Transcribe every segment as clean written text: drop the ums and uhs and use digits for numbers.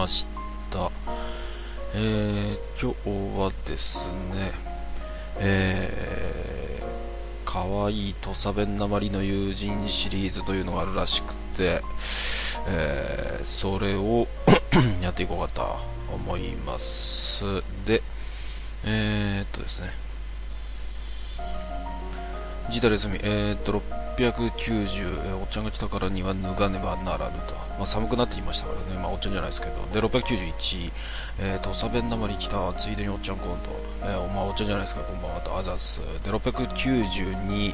した。今日はですね、かわいい土佐弁なまりの友人シリーズというのがあるらしくて、それをやっていこうかと思います。で、ですね、ジダレズミ、690、おっちゃんが来たからには脱がねばならぬと、寒くなってきましたからね、おっちゃんじゃないですけど、で691、土佐弁なまり来たついでにおっちゃんコント、おっちゃんじゃないですか、こんばんはとアザスで692、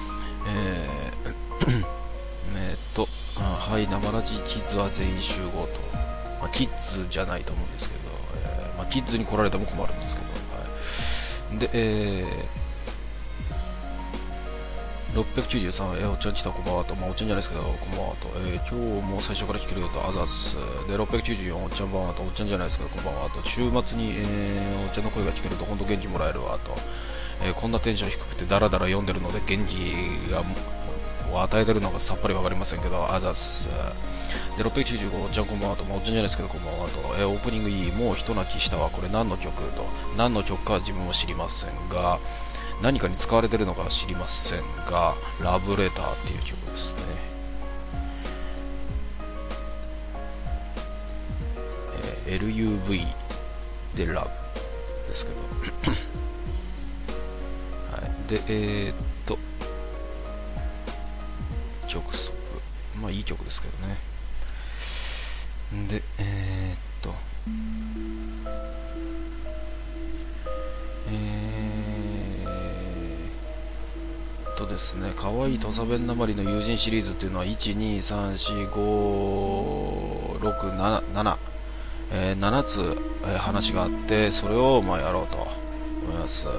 はい、生ラジキッズは全員集合と、キッズじゃないと思うんですけど、キッズに来られても困るんですけど、はい、で、693、おっちゃん来たこんばんはと、おっちゃんじゃないですけど、こんばんはと、今日も最初から聞けるよと、アザスで694、おっちゃんばんはと、おっちゃんじゃないですけど、こんばんはと、週末に、おっちゃんの声が聞けると、本当元気もらえるわと、こんなテンション低くてダラダラ読んでるので元気を与えてるのがさっぱりわかりませんけど、アザスで695、おっちゃんこんばんはと、おっちゃんじゃないですけど、こんばんはと、オープニングいい、もう一泣きしたわ、これ何の曲と、何の曲かは自分も知りませんが、何かに使われているのかは知りませんが、ラブレターっていう曲ですね。LUV でラブですけど、はい、で、曲ストップ、いい曲ですけどね。で、ですね、かわいい土佐弁なまりの友人シリーズっていうのは1234567、7つ、話があって、それをやろうと思います。はい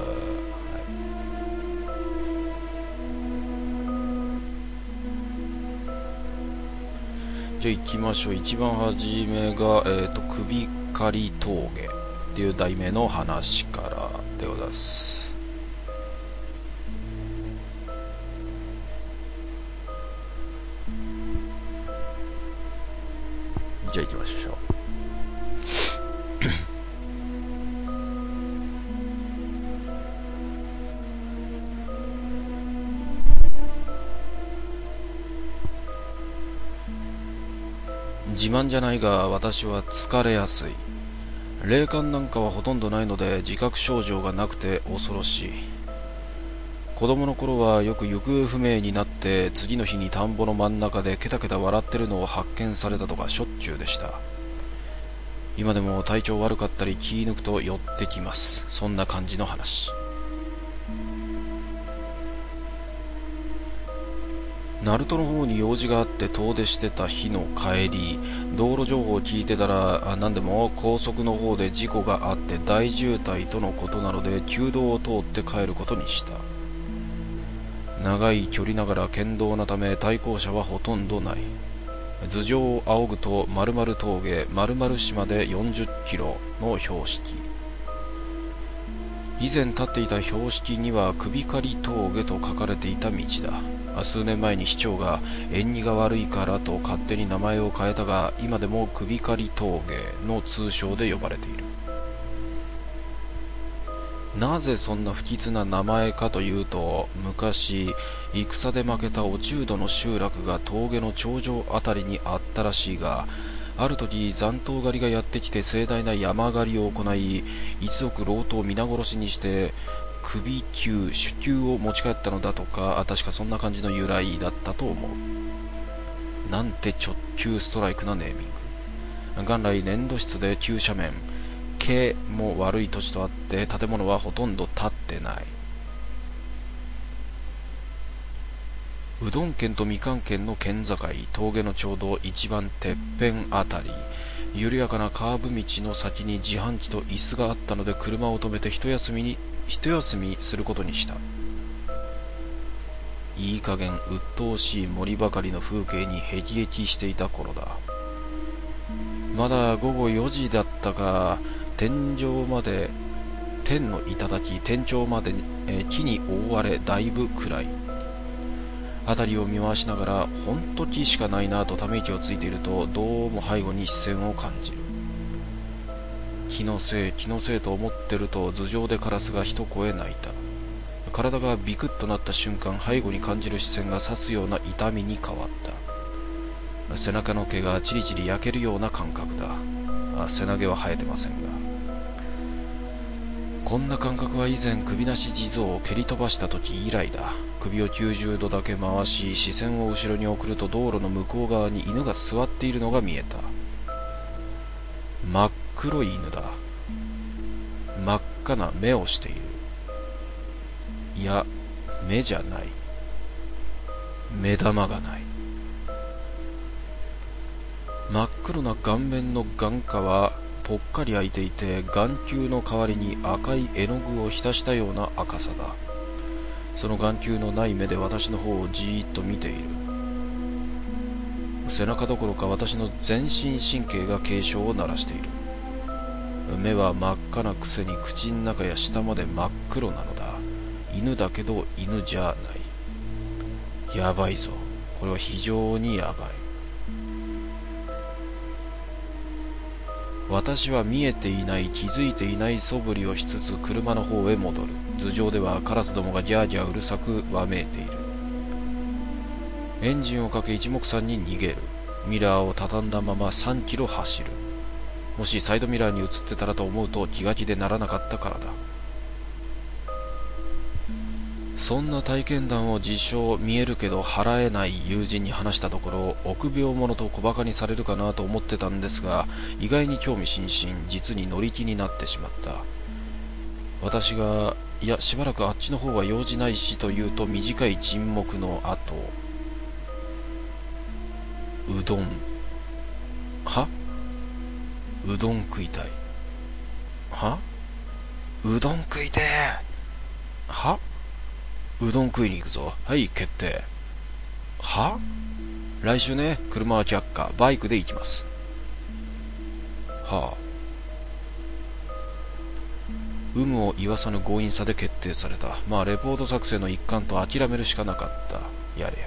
、じゃあ行きましょう。一番初めが、首刈り峠っていう題名の話からでございます。じゃあ行きましょう。自慢じゃないが私は疲れやすい。霊感なんかはほとんどないので自覚症状がなくて恐ろしい。子供の頃はよく行方不明になって次の日に田んぼの真ん中でケタケタ笑ってるのを発見されたとかしょっちゅうでした。今でも体調悪かったり気抜くと寄ってきます。そんな感じの話。鳴門の方に用事があって遠出してた日の帰り、道路情報を聞いてたら何でも高速の方で事故があって大渋滞とのことなので旧道を通って帰ることにした。長い距離ながら県道なため対向車はほとんどない。頭上を仰ぐと〇〇峠〇〇市まで40キロの標識。以前立っていた標識には首刈り峠と書かれていた道だ。数年前に市長が縁起が悪いからと勝手に名前を変えたが、今でも首刈り峠の通称で呼ばれている。なぜそんな不吉な名前かというと、昔戦で負けた落人の集落が峠の頂上あたりにあったらしいが、ある時残党狩りがやってきて盛大な山狩りを行い、一族老頭を皆殺しにして首級手級を持ち帰ったのだとか、確かそんな感じの由来だったと思う。なんて直球ストライクなネーミング。元来粘土質で急斜面、景も悪い土地とあって建物はほとんど建ってない。うどん県とみかん県の県境、峠のちょうど一番てっぺんあたり、緩やかなカーブ道の先に自販機と椅子があったので車を止めて一休みすることにした。いい加減鬱陶しい森ばかりの風景にへきへきしていた頃だ。まだ午後4時だったが、天井まで木に覆われだいぶ暗い。辺りを見回しながらほんと木しかないなとため息をついていると、どうも背後に視線を感じる。 気のせいと思ってると頭上でカラスが一声鳴いた。体がビクッとなった瞬間、背後に感じる視線が刺すような痛みに変わった。背中の毛がチリチリ焼けるような感覚だ。背投げは生えてませんが、こんな感覚は以前首なし地蔵を蹴り飛ばした時以来だ。首を90度だけ回し、視線を後ろに送ると道路の向こう側に犬が座っているのが見えた。真っ黒い犬だ。真っ赤な目をしている。いや、目じゃない。目玉がない。真っ黒な顔面の眼下はぽっかり開いていて、眼球の代わりに赤い絵の具を浸したような赤さだ。その眼球のない目で私の方をじーっと見ている。背中どころか私の全身神経が警鐘を鳴らしている。目は真っ赤なくせに口の中や下まで真っ黒なのだ。犬だけど犬じゃない。やばいぞ。これは非常にやばい。私は見えていない、気づいていない素振りをしつつ車の方へ戻る。頭上ではカラスどもがギャーギャーうるさくわめいている。エンジンをかけ一目散に逃げる。ミラーを畳んだまま3キロ走る。もしサイドミラーに映ってたらと思うと気が気でならなかったからだ。そんな体験談を自称見えるけど払えない友人に話したところ、臆病者と小馬鹿にされるかなと思ってたんですが、意外に興味津々、実に乗り気になってしまった。私が、いやしばらくあっちの方は用事ないしと言うと、短い沈黙の後、うどん食いたい。うどん食いてー。うどん食いに行くぞ。はい、決定。来週ね、車は却下、バイクで行きます。有無を言わさぬ強引さで決定された。まあレポート作成の一環と諦めるしかなかった。やれやれ。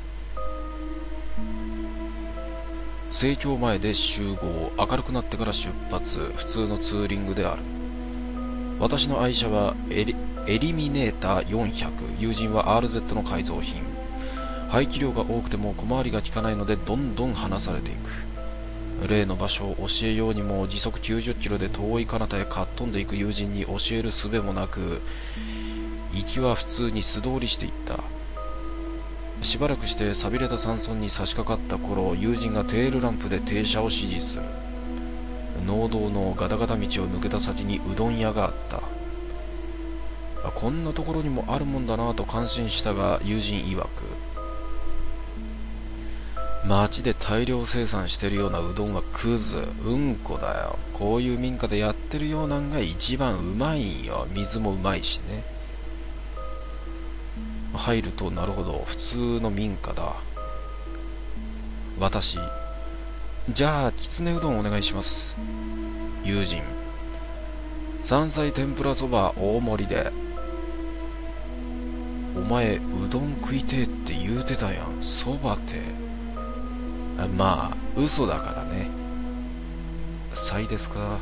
生協前で集合。明るくなってから出発。普通のツーリングである。私の愛車はエリミネーター400。友人は RZ の改造品。排気量が多くても小回りが利かないのでどんどん離されていく。例の場所を教えようにも時速90キロで遠い彼方へかっ飛んでいく友人に教える術もなく、行きは普通に素通りしていった。しばらくして寂れた山村に差し掛かった頃、友人がテールランプで停車を指示する。農道のガタガタ道を抜けた先にうどん屋があった。こんなところにもあるもんだなぁと感心したが、友人曰く、町で大量生産してるようなうどんはクズ、うんこだよ。こういう民家でやってるようなんが一番うまいんよ。水もうまいしね。入ると、なるほど、普通の民家だ。私、じゃあきつねうどんお願いします。友人、山菜天ぷらそば大盛りで。お前うどん食いてえって言うてたやん。そばて。まあ嘘だからね。菜ですか。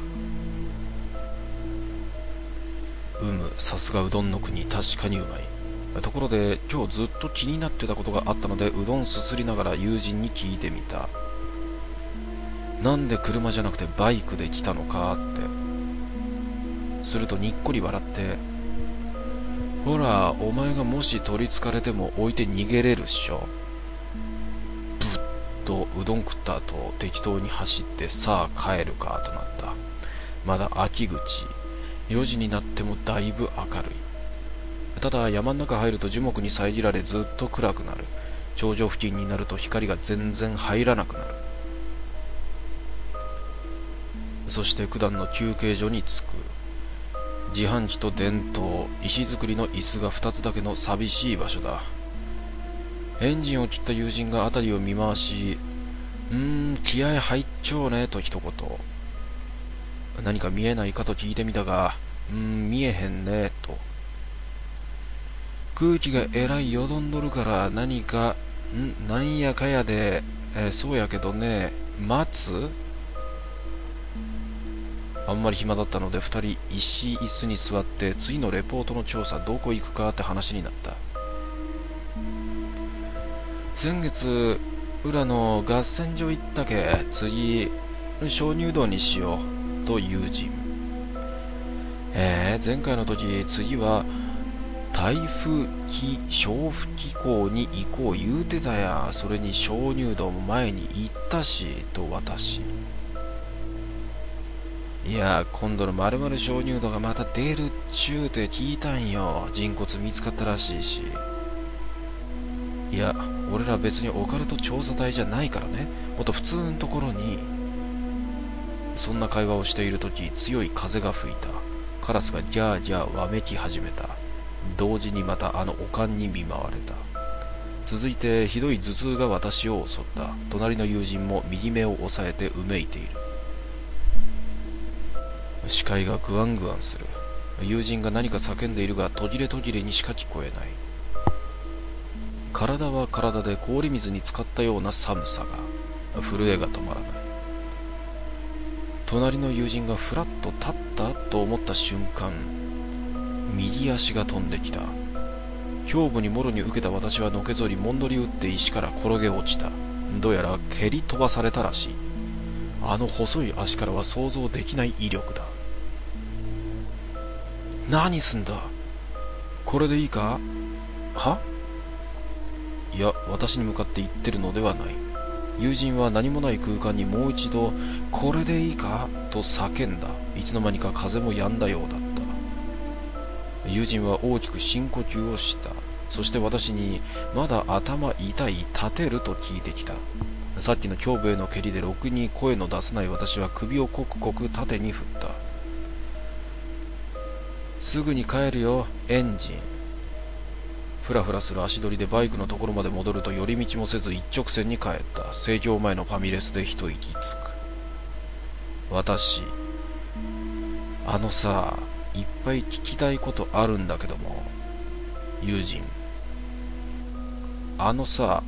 さすがうどんの国、確かにうまい。ところで今日ずっと気になってたことがあったので、うどんすすりながら友人に聞いてみた。なんで車じゃなくてバイクで来たのかって。するとにっこり笑って、ほらお前がもし取りつかれても置いて逃げれるっしょ。ぶっとうどん食った後適当に走って、さあ帰るかとなった。まだ秋口、4時になってもだいぶ明るい。ただ山の中入ると樹木に遮られずっと暗くなる。頂上付近になると光が全然入らなくなる。そして九段の休憩所に着く。自販機と電灯、石造りの椅子が2つだけの寂しい場所だ。エンジンを切った友人が辺りを見回し、気合入っちょうねと一言。何か見えないかと聞いてみたが、見えへんねと。空気がえらいよどんどるから何か、なんやかやで、そうやけどね、待つ？ あんまり暇だったので2人石椅子に座って次のレポートの調査どこ行くかって話になった。先月裏の合戦場行ったけ、次鍾乳洞にしようと友人。前回の時次は台風気象付機構に行こう言うてたや。それに鍾乳洞も前に行ったしと私。いや、今度の〇〇鍾乳洞がまた出るっちゅうて聞いたんよ。人骨見つかったらしいし。いや、俺ら別にオカルト調査隊じゃないからね。もっと普通のところに。そんな会話をしているとき、強い風が吹いた。カラスがギャーギャーわめき始めた。同時にまたあの悪漢に見舞われた。続いてひどい頭痛が私を襲った。隣の友人も右目を押さえてうめいている。視界がグワングワンする。友人が何か叫んでいるが途切れ途切れにしか聞こえない。体は体で氷水に浸かったような寒さが、震えが止まらない。隣の友人がふらっと立ったと思った瞬間、右足が飛んできた。胸部にもろに受けた私はのけぞり、もんどり打って石から転げ落ちた。どうやら蹴り飛ばされたらしい。あの細い足からは想像できない威力だ。何すんだ。これでいいか。はいや、私に向かって言ってるのではない。友人は何もない空間にもう一度これでいいかと叫んだ。いつの間にか風も止んだようだった。友人は大きく深呼吸をした。そして私にまだ頭痛い、立てると聞いてきた。さっきの胸部への蹴りでろくに声の出せない私は首をコクコク縦に振った。すぐに帰るよ、エンジン。ふらふらする足取りでバイクのところまで戻ると寄り道もせず一直線に帰った。生協前のファミレスで一息つく。私、あのさ、いっぱい聞きたいことあるんだけども。友人、あのさ、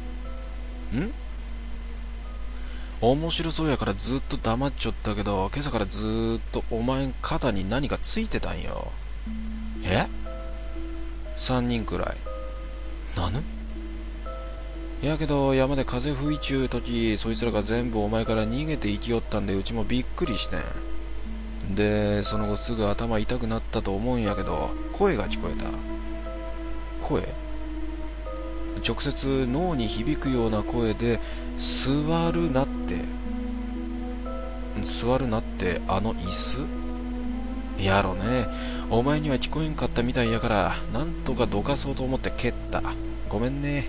面白そうやからずっと黙っちょったけど、今朝からずーっとお前肩に何かついてたんよ。3人くらい。なぬ？やけど山で風吹いちゅうとき、そいつらが全部お前から逃げて生きよったんで、うちもびっくりしてん。で、その後すぐ頭痛くなったと思うんやけど、声が聞こえた。声？直接脳に響くような声で、座るなって。座るなって、あの椅子？やろね。お前には聞こえんかったみたいやから、なんとかどかそうと思って蹴った。ごめんね。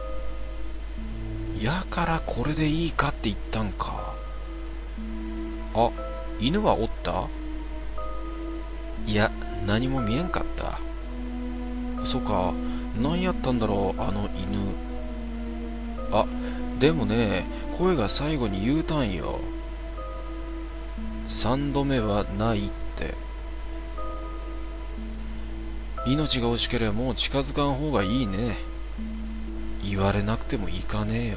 やからこれでいいかって言ったんか。あ、犬はおった？いや、何も見えんかった。そっか、何やったんだろう、あの犬。あ、でもね、声が最後に言うたんよ。3度目はないって。命が惜しければもう近づかん方がいいね。言われなくても行かねえよ。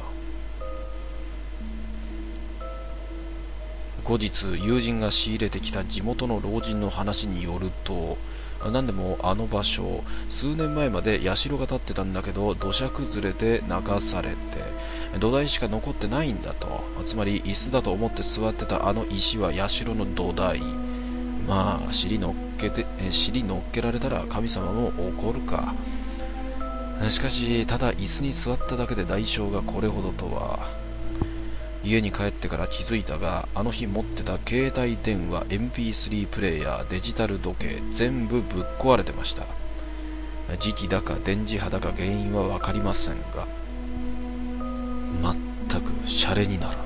後日友人が仕入れてきた地元の老人の話によると、何でもあの場所数年前まで社が建ってたんだけど、土砂崩れで流されて土台しか残ってないんだと。つまり椅子だと思って座ってたあの石は社の土台。まあ尻乗っけられたら神様も怒るか。しかし、ただ椅子に座っただけで代償がこれほどとは。家に帰ってから気づいたが、あの日持ってた携帯電話、MP3 プレイヤー、デジタル時計、全部ぶっ壊れてました。磁気だか電磁波だか原因は分かりませんが、全くシャレにならん。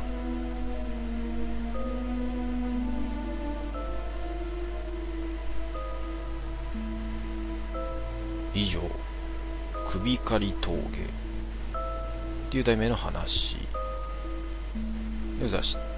以上、首刈り峠っていう題名の話でざした。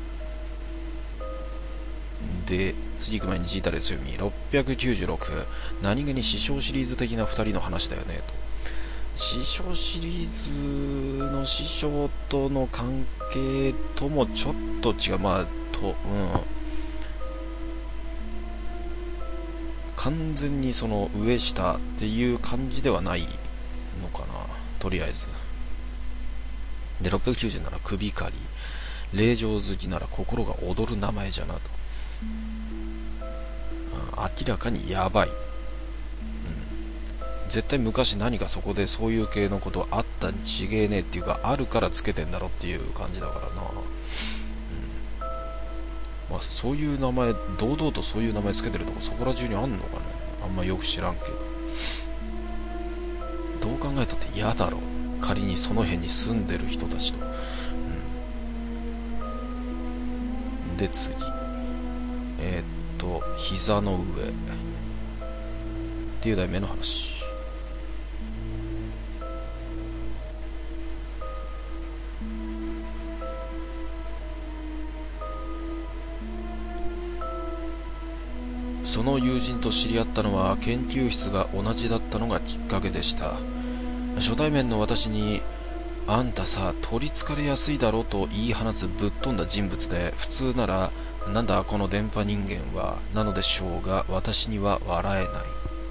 で、次行く前にジータレ強み696、何気に師匠シリーズ的な2人の話だよねと。師匠シリーズの師匠との関係ともちょっと違う。 完全にその上下っていう感じではないのかな、とりあえず。で、690なら首狩り、霊場好きなら心が躍る名前じゃなと。明らかにやばい。絶対昔何かそこでそういう系のことあったにちげえねえっていうか、あるからつけてんだろっていう感じだからな。まあ、そういう名前、堂々とそういう名前つけてるとこそこら中にあんのかね。あんまよく知らんけど。どう考えたって嫌だろ、仮にその辺に住んでる人たちと。で次、膝の上っていう題名の話。その友人と知り合ったのは研究室が同じだったのがきっかけでした。初対面の私に、あんたさ取りつかれやすいだろと言い放つぶっ飛んだ人物で、普通ならなんだこの電波人間はなのでしょうが、私には笑えない。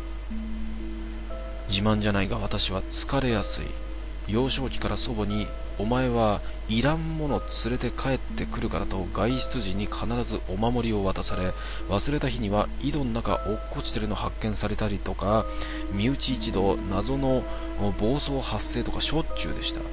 自慢じゃないが私は疲れやすい。幼少期から祖母に、お前はいらんもの連れて帰ってくるからと外出時に必ずお守りを渡され、忘れた日には井戸の中落っこちてるの発見されたりとか、身内一同謎の暴走発生とかしょっちゅうでした。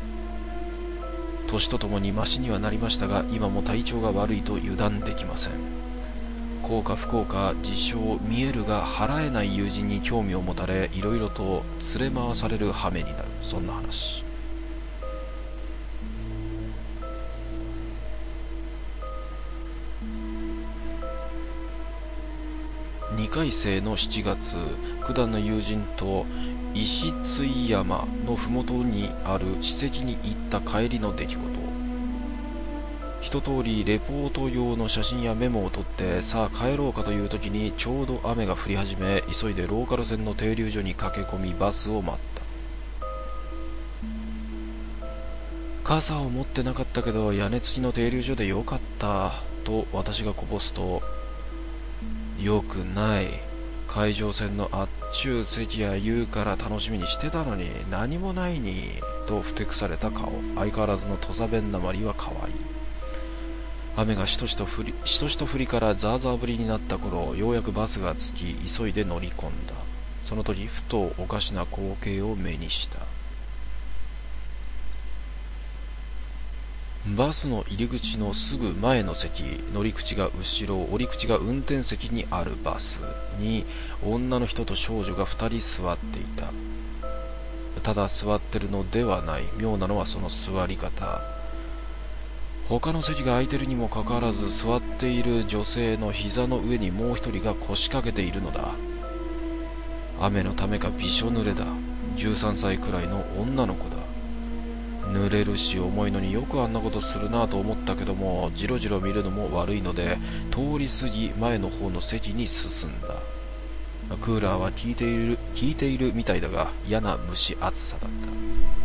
年とともにマシにはなりましたが、今も体調が悪いと油断できません。幸か不幸か自称見えるが払えない友人に興味を持たれ、いろいろと連れ回される羽目になる。そんな話。2回生の7月、九段の友人と石津山の麓にある史跡に行った帰りの出来事。一通りレポート用の写真やメモを取ってさあ帰ろうかという時に、ちょうど雨が降り始め、急いでローカル線の停留所に駆け込みバスを待った。傘を持ってなかったけど屋根付きの停留所でよかったと私がこぼすと、よくない、海上線のあっちゅう席や言うから楽しみにしてたのに何もないにとふてくされた顔。相変わらずの土佐弁なまりは可愛い。雨がしとしと降りからザーザー降りになった頃、ようやくバスが着き急いで乗り込んだ。その時ふとおかしな光景を目にした。バスの入り口のすぐ前の席、乗り口が後ろ、降り口が運転席にあるバスに、女の人と少女が2人座っていた。ただ座ってるのではない。妙なのはその座り方。他の席が空いてるにもかかわらず、座っている女性の膝の上にもう一人が腰掛けているのだ。雨のためかびしょ濡れだ。13歳くらいの女の子だ。濡れるし重いのによくあんなことするなと思ったけども、じろじろ見るのも悪いので通り過ぎ前の方の席に進んだ。クーラーは効いているみたいだが、嫌な蒸し暑さだった。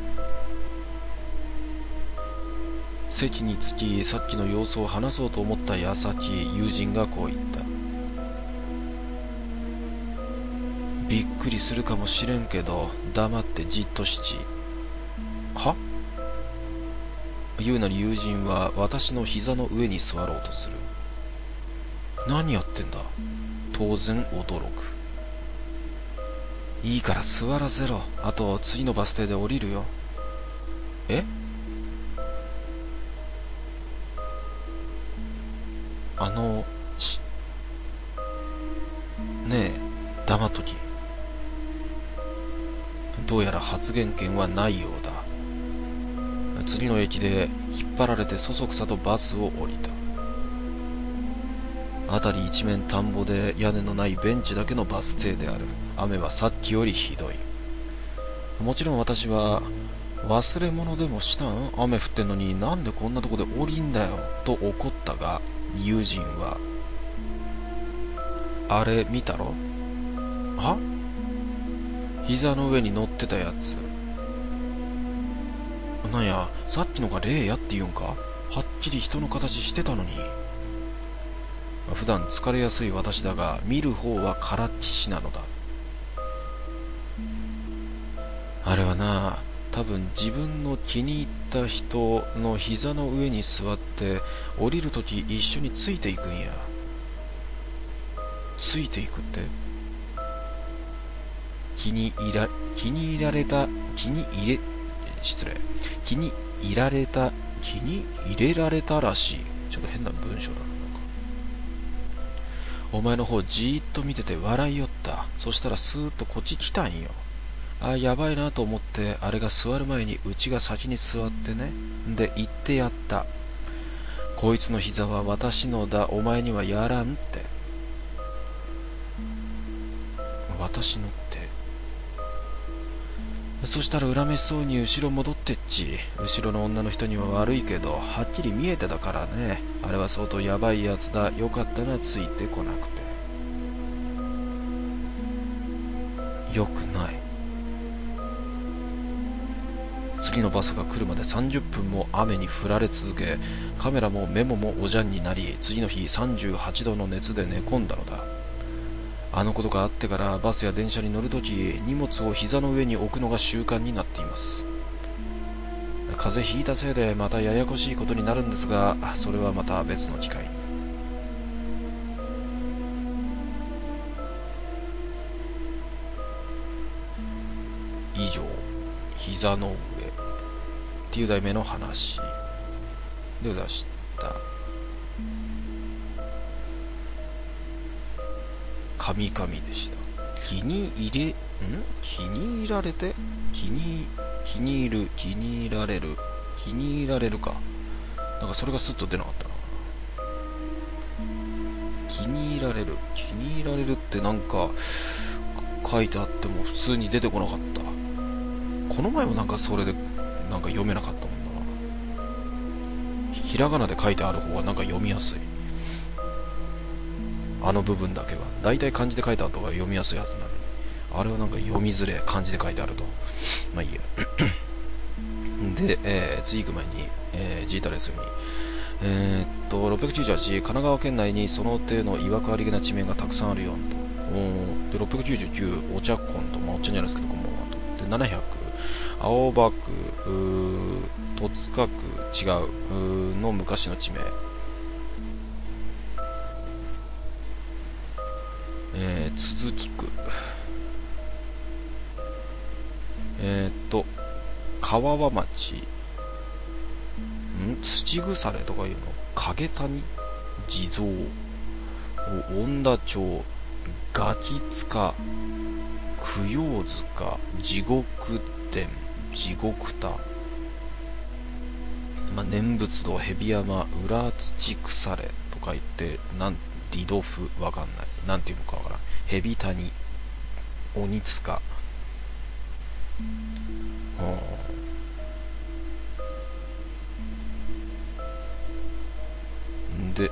席に着き、さっきの様子を話そうと思った矢先、友人がこう言った。びっくりするかもしれんけど黙ってじっとしち。は？言うなり友人は私の膝の上に座ろうとする。何やってんだ？当然驚く。いいから座らせろ。あと次のバス停で降りるよ。え？ねえ、黙っとき。どうやら発言権はないようだ。次の駅で引っ張られてそそくさとバスを降りた。辺り一面田んぼで屋根のないベンチだけのバス停である。雨はさっきよりひどい。もちろん私は忘れ物でもしたん？雨降ってんのになんでこんなとこで降りんだよと怒ったが、友人はあれ見たろ？は？膝の上に乗ってたやつ。なんや、さっきのが霊やって言うんか？はっきり人の形してたのに。 普段疲れやすい私だが、見る方は空っきしなのだ。あれはな、多分自分の気に入った人の膝の上に座って降りるとき一緒についていくんや。ついていくって、気に入られた、失礼。気に入られた、気に入れられたらしい。ちょっと変な文章だな。お前の方じーっと見てて笑いよった。そしたらスーッとこっち来たんよ。あ、やばいなと思って、あれが座る前にうちが先に座ってね。で、言ってやった。こいつの膝は私のだ、お前にはやらんって。私のって。そしたら恨めしそうに後ろ戻ってっち。後ろの女の人には悪いけど、はっきり見えてたからね。あれは相当やばいやつだ。よかったな、ついてこなくて。よくない。次のバスが来るまで30分も雨に降られ続け、カメラもメモもおじゃんになり、次の日38度の熱で寝込んだのだ。あのことがあってからバスや電車に乗るとき、荷物を膝の上に置くのが習慣になっています。風邪ひいたせいでまたややこしいことになるんですが、それはまた別の機会に。以上、膝の上っていう題名の話でございました。神々でした。気に入られて、気に入る、気に入られる、気に入られるか。なんかそれがスッと出なかったな。気に入られる、気に入られるってなんか書いてあっても普通に出てこなかった。この前もなんかそれでなんか読めなかったもんな。ひらがなで書いてある方がなんか読みやすい。あの部分だけはだいたい漢字で書いてある方が読みやすいはずなのに、あれはなんか読みづれ、漢字で書いてあると。まあいいや。で、次行く前に、ジータレスに698、神奈川県内にその手のいわくありげな地名がたくさんあるよと。で699、お茶コンと、まあ、おっちゃんじゃないですけど、こんばんはと。で700、青葉区、戸塚区、違うの昔の地名。鈴木区、川和町、土腐れとかいうの、影谷、地蔵、恩田町、ガキ塚、供養塚、地獄殿、地獄田、念仏堂、蛇山、裏土腐れとか言って、リドフわかんない、なんていうのかわからん。蛇谷、鬼塚、で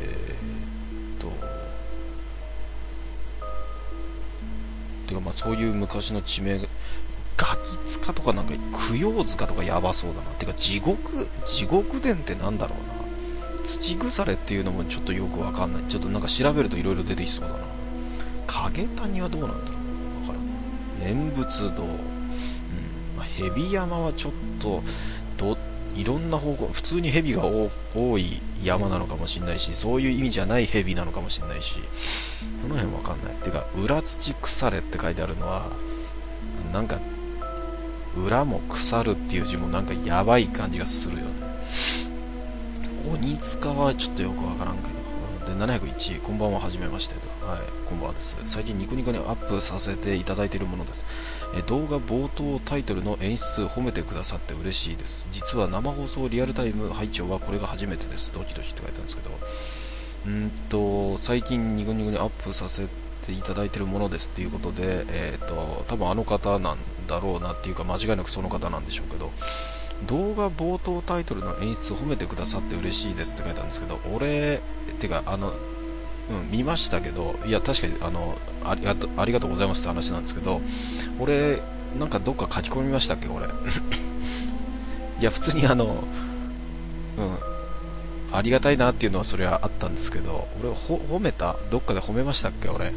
てかまあそういう昔の地名、ガキ塚とかなんか供養塚とかやばそうだな。てか地獄殿ってなんだろうな。土腐れっていうのもちょっとよくわかんない。ちょっとなんか調べるといろいろ出てきそうだな。影谷はどうなんだろう、わからん。念仏堂、蛇山はちょっといろんな方向、普通に蛇が多い山なのかもしれないし、そういう意味じゃない蛇なのかもしれないし、その辺わかんない。てか裏土腐れって書いてあるのはなんか裏も腐るっていう字もなんかやばい感じがするよね。鬼塚はちょっとよくわからんけど。で701、こんばんは、はじめましてと。はい、こんばんはです。最近ニコニコにアップさせていただいているものです。動画冒頭タイトルの演出褒めてくださって嬉しいです。実は生放送リアルタイム拝聴はこれが初めてです。ドキドキって書いてあるんですけど、最近ニコニコにアップさせていただいているものですっていうことで、多分あの方なんだろうなっていうか、間違いなくその方なんでしょうけど、動画冒頭タイトルの演出を褒めてくださって嬉しいですって書いてあるんですけど、てか見ましたけど、いや確かにありがとうございますって話なんですけど、俺なんかどっか書き込みましたっけ、俺いや普通にありがたいなっていうのはそれはあったんですけど、俺褒めた、どっかで褒めましたっけ俺、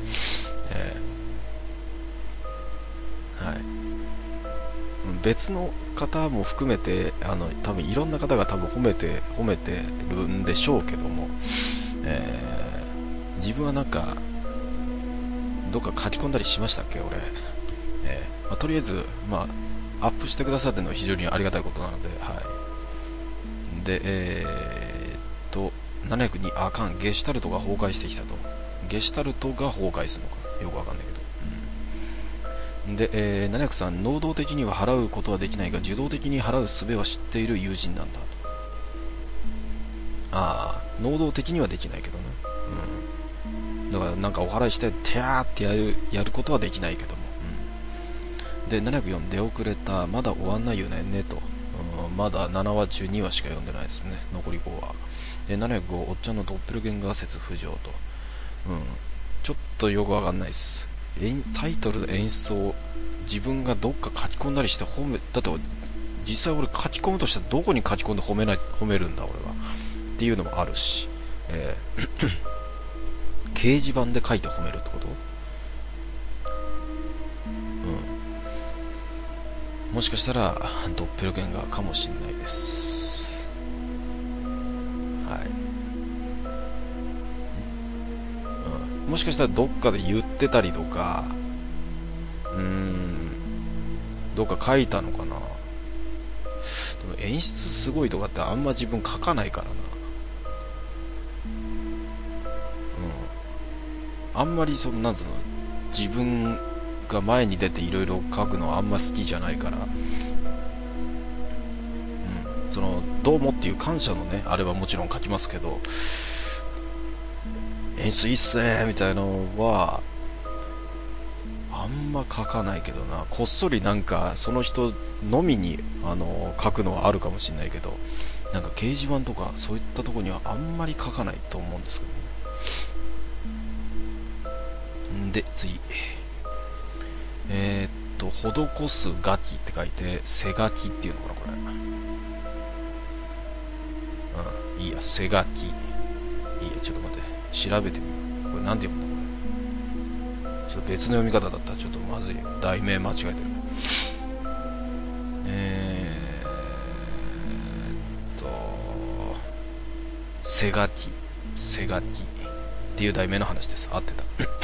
はい、別の方も含めて多分いろんな方が多分褒めてるんでしょうけども、自分はなんかどっか書き込んだりしましたっけ俺、とりあえず、アップしてくださってるのは非常にありがたいことなので、はい。で、702、あかん、ゲシュタルトが崩壊してきたと。ゲシュタルトが崩壊するのかよくわかんないけど。で、703、能動的には払うことはできないが、受動的に払う術は知っている友人なんだと。能動的にはできないけどね。だからなんかお払いして、てやーってやることはできないけども。で、704、出遅れた、まだ終わんないよね、と。まだ7話中2話しか読んでないですね、残り5話。で、705、おっちゃんのドッペルゲンガー説浮上と。ちょっとよくわかんないです。タイトルの演出を自分がどっか書き込んだりしてだって実際俺書き込むとしたらどこに書き込んで褒めるんだ俺はっていうのもあるし、掲示板で書いて褒めるってこと？もしかしたらドッペルゲンガーかもしれないです。はい。もしかしたらどっかで言ってたりとか、どっか書いたのかな。でも演出すごいとかってあんま自分書かないからな。あんまりなんつうの、自分が前に出ていろいろ書くのはあんま好きじゃないから、どうもっていう感謝のね、あれはもちろん書きますけど、演出いいっすねみたいなのはあんま書かないけどな。こっそりなんかその人のみに書くのはあるかもしれないけど、なんか掲示板とかそういったところにはあんまり書かないと思うんですけどね。で次、施すガキって書いて背書きっていうのかなこれ。いいや、背書きいいや。ちょっと待って、調べてみよう。これなんて読むんだこれ。ちょっと別の読み方だったらちょっとまずいよ。題名間違えてる。背書きっていう題名の話です。合ってた。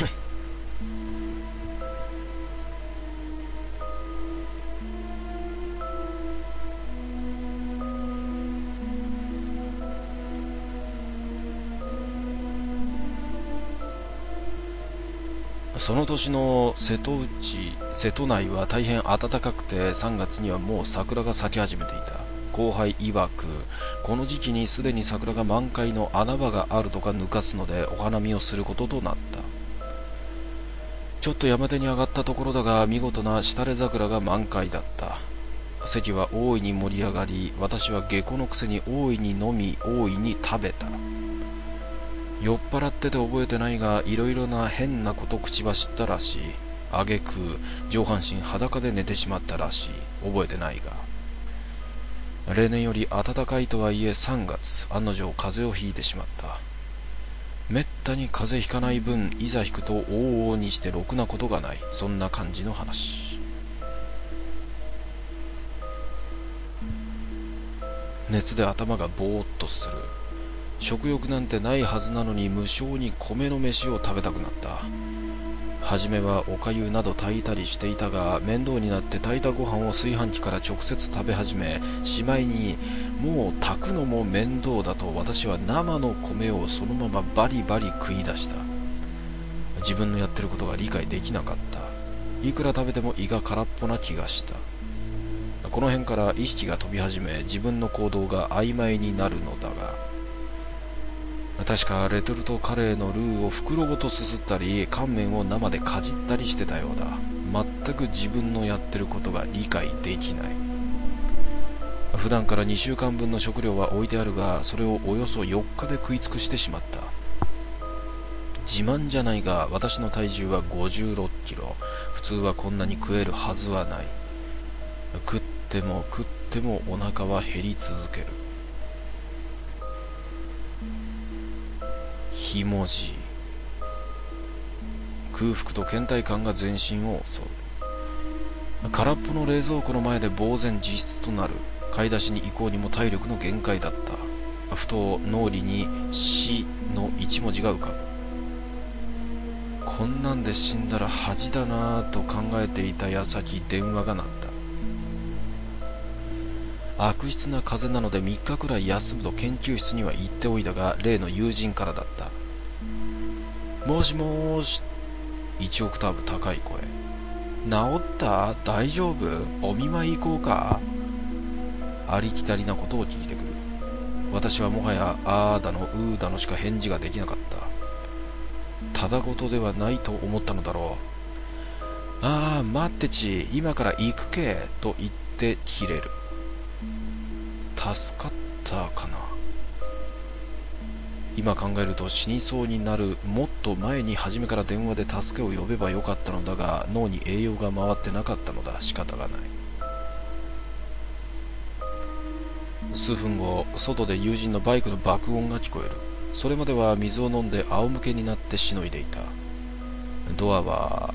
その年の瀬戸内は大変暖かくて、3月にはもう桜が咲き始めていた。後輩曰く、この時期にすでに桜が満開の穴場があるとか抜かすのでお花見をすることとなった。ちょっと山手に上がったところだが、見事なシタレ桜が満開だった。席は大いに盛り上がり、私は下戸のくせに大いに飲み、大いに食べた。酔っ払ってて覚えてないが、いろいろな変なこと口走ったらしい。挙句上半身裸で寝てしまったらしい。覚えてないが、例年より暖かいとはいえ3月、案の定風邪をひいてしまった。めったに風邪ひかない分、いざひくと往々にしてろくなことがない。そんな感じの話。熱で頭がぼーっとする。食欲なんてないはずなのに無性に米の飯を食べたくなった。はじめはおかゆなど炊いたりしていたが、面倒になって炊いたご飯を炊飯器から直接食べ始め、しまいにもう炊くのも面倒だと私は生の米をそのままバリバリ食い出した。自分のやってることが理解できなかった。いくら食べても胃が空っぽな気がした。この辺から意識が飛び始め、自分の行動が曖昧になるのだが、確かレトルトカレーのルーを袋ごとすすったり、乾麺を生でかじったりしてたようだ。全く自分のやってることが理解できない。普段から2週間分の食料は置いてあるが、それをおよそ4日で食い尽くしてしまった。自慢じゃないが、私の体重は56キロ。普通はこんなに食えるはずはない。食っても食ってもお腹は減り続ける。 ひもじい。空腹と倦怠感が全身を襲う。空っぽの冷蔵庫の前で呆然自失となる。買い出しに行こうにも体力の限界だった。ふと脳裏に死の一文字が浮かぶ。こんなんで死んだら恥だなぁと考えていた矢先、電話が鳴った。悪質な風邪なので3日くらい休むと研究室には行っておいたが、例の友人からだった。もしもーし。1オクターブ高い声。治った？大丈夫？お見舞い行こうか？ありきたりなことを聞いてくる。私はもはやあーだのうーだのしか返事ができなかった。ただごとではないと思ったのだろう。ああ、待ってち、今から行くけと言って切れる。助かったかな。今考えると死にそうになる。もっと前に初めから電話で助けを呼べばよかったのだが、脳に栄養が回ってなかったのだ。仕方がない。数分後、外で友人のバイクの爆音が聞こえる。それまでは水を飲んで仰向けになってしのいでいた。ドアは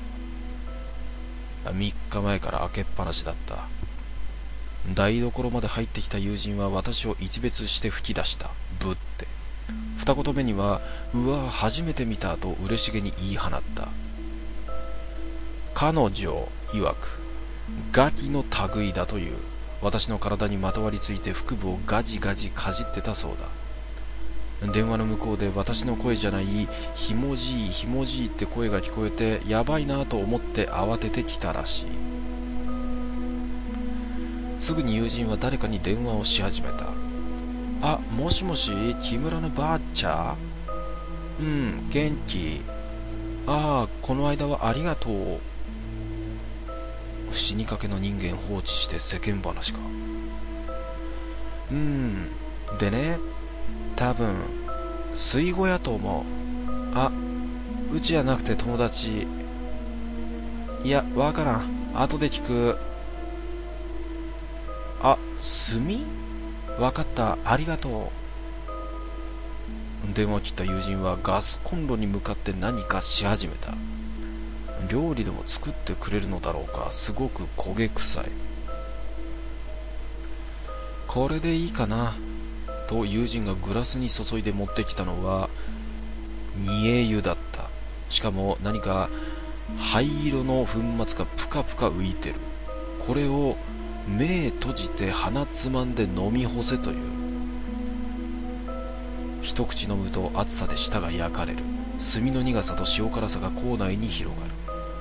3日前から開けっぱなしだった。台所まで入ってきた友人は私を一別して吹き出した。ぶって。二言目には、うわ初めて見たと嬉しげに言い放った。彼女曰くガキの類だという。私の体にまとわりついて腹部をガジガジかじってたそうだ。電話の向こうで私の声じゃないひもじいひもじいって声が聞こえて、やばいなと思って慌ててきたらしい。すぐに友人は誰かに電話をし始めた。あ、もしもし、木村のばあちゃん？うん、元気。ああ、この間はありがとう。死にかけの人間放置して世間話か。でね、多分水後やと思う。あ、うちやなくて友達。いや、わからん。後で聞く。あ、炭？わかった、ありがとう。電話を切った友人はガスコンロに向かって何かし始めた。料理でも作ってくれるのだろうか。すごく焦げ臭い。これでいいかなと友人がグラスに注いで持ってきたのは煮え湯だった。しかも何か灰色の粉末がプカプカ浮いてる。これを目閉じて鼻つまんで飲み干せという。一口飲むと熱さで舌が焼かれる。炭の苦さと塩辛さが口内に広がる。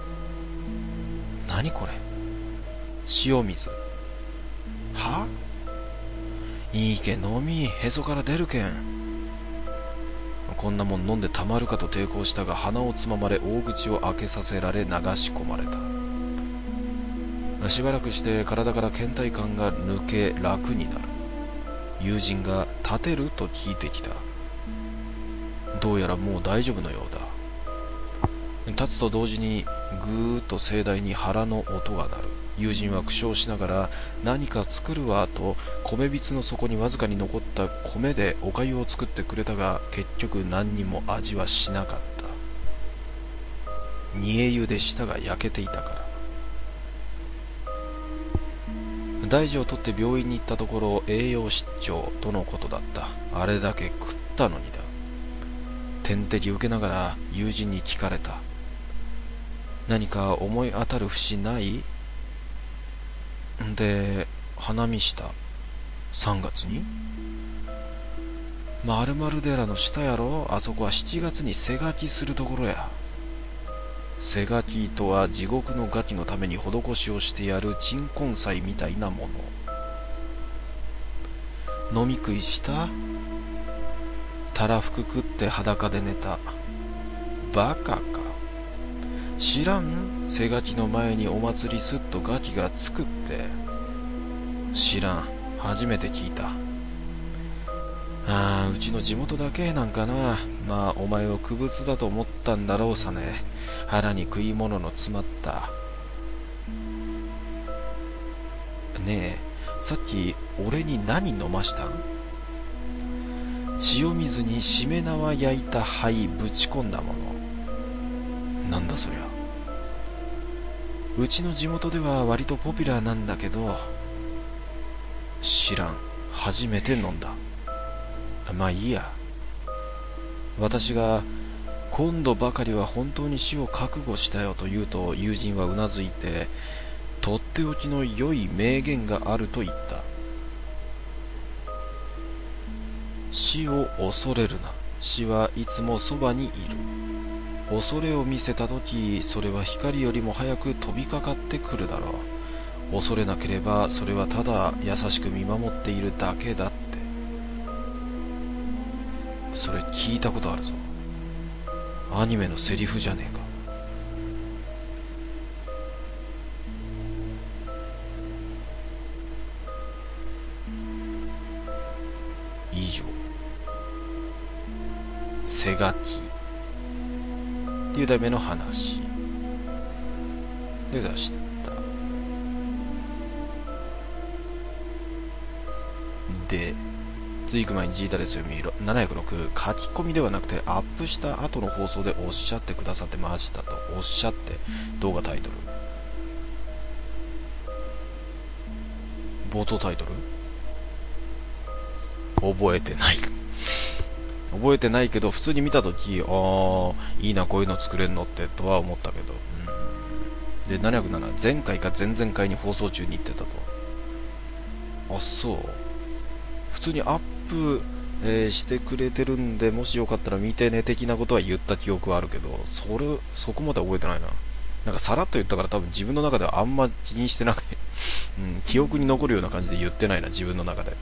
何これ？塩水。は？いいけ飲み、へそから出るけん。こんなもん飲んでたまるかと抵抗したが、鼻をつままれ大口を開けさせられ流し込まれた。しばらくして体から倦怠感が抜け楽になる。友人が立てると聞いてきた。どうやらもう大丈夫のようだ。立つと同時にぐーっと盛大に腹の音が鳴る。友人は苦笑しながら何か作るわと米びつの底にわずかに残った米でお粥を作ってくれたが、結局何にも味はしなかった。煮え湯で舌が焼けていたから。大事を取って病院に行ったところ栄養失調とのことだった。あれだけ食ったのにだ。点滴受けながら友人に聞かれた。何か思い当たる節ない？で、花見した3月に？〇〇寺の下やろ。あそこは7月に背書きするところや。背書きとは地獄のガキのために施しをしてやる鎮魂祭みたいなもの。飲み食いした？たらふく食って裸で寝た。バカか。知らん？背書きの前にお祭りすっとガキがつくって。知らん。初めて聞いた。うちの地元だけなんかな。まあお前を苦物だと思ったんだろうさね。腹に食い物の詰まった。ねえ、さっき俺に何飲ましたん？ 塩水にしめ縄焼いた灰ぶち込んだもの。なんだそりゃ。うちの地元では割とポピュラーなんだけど、知らん。初めて飲んだ。まあいいや。私が今度ばかりは本当に死を覚悟したよと言うと、友人はうなずいて、とっておきの良い名言があると言った。死を恐れるな。死はいつもそばにいる。恐れを見せたとき、それは光よりも早く飛びかかってくるだろう。恐れなければ、それはただ優しく見守っているだけだって。それ聞いたことあるぞ。アニメのセリフじゃねえか。以上、背書きっていう題名の話で出した。で、続く前にジータですよ。706、書き込みではなくてアップした後の放送でおっしゃってくださってましたと。おっしゃって、動画タイトル、冒頭タイトル覚えてない覚えてないけど、普通に見たとき、ああいいなこういうの作れんのってとは思ったけど、で707、前回か前々回に放送中に言ってたと。あ、そう。普通にアップ、してくれてるんで、もしよかったら見てね的なことは言った記憶はあるけど、そこまで覚えてないな。なんかさらっと言ったから、多分自分の中ではあんま気にしてなくて、記憶に残るような感じで言ってないな、自分の中で。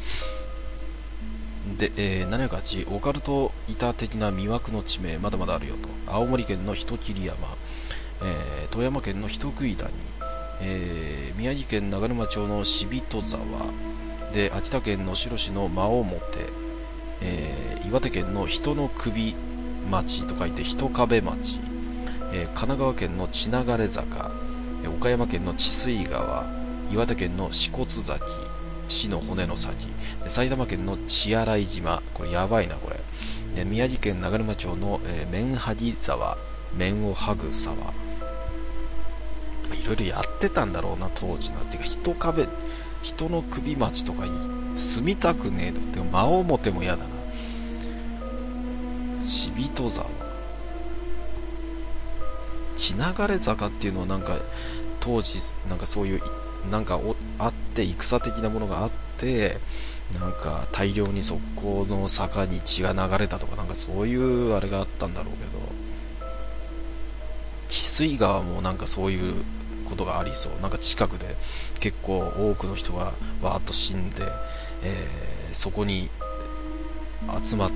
で、708、オカルト板的な魅惑の地名まだまだあるよと。青森県の人切山、富山県の人食い谷、宮城県長沼町の死人沢で、秋田県能代市の真表、岩手県の人の首町と書いて人壁町、神奈川県の血流坂、岡山県の治水川、岩手県の支笏崎、死の骨の先、埼玉県の血洗島、これやばいなこれ、で宮城県長沼町の、面萩沢、面を剥ぐ沢、いろいろやってたんだろうな当時な。っていうか人の首町とかに住みたくねえだって。真表も嫌だな。死人沢、血流坂っていうのはなんか当時なんかそういうなんかあって、戦的なものがあって、なんか大量にそこの坂に血が流れたとか、なんかそういうあれがあったんだろうけど、治水川もなんかそういうことがありそう。なんか近くで結構多くの人がわーっと死んで、そこに集まって、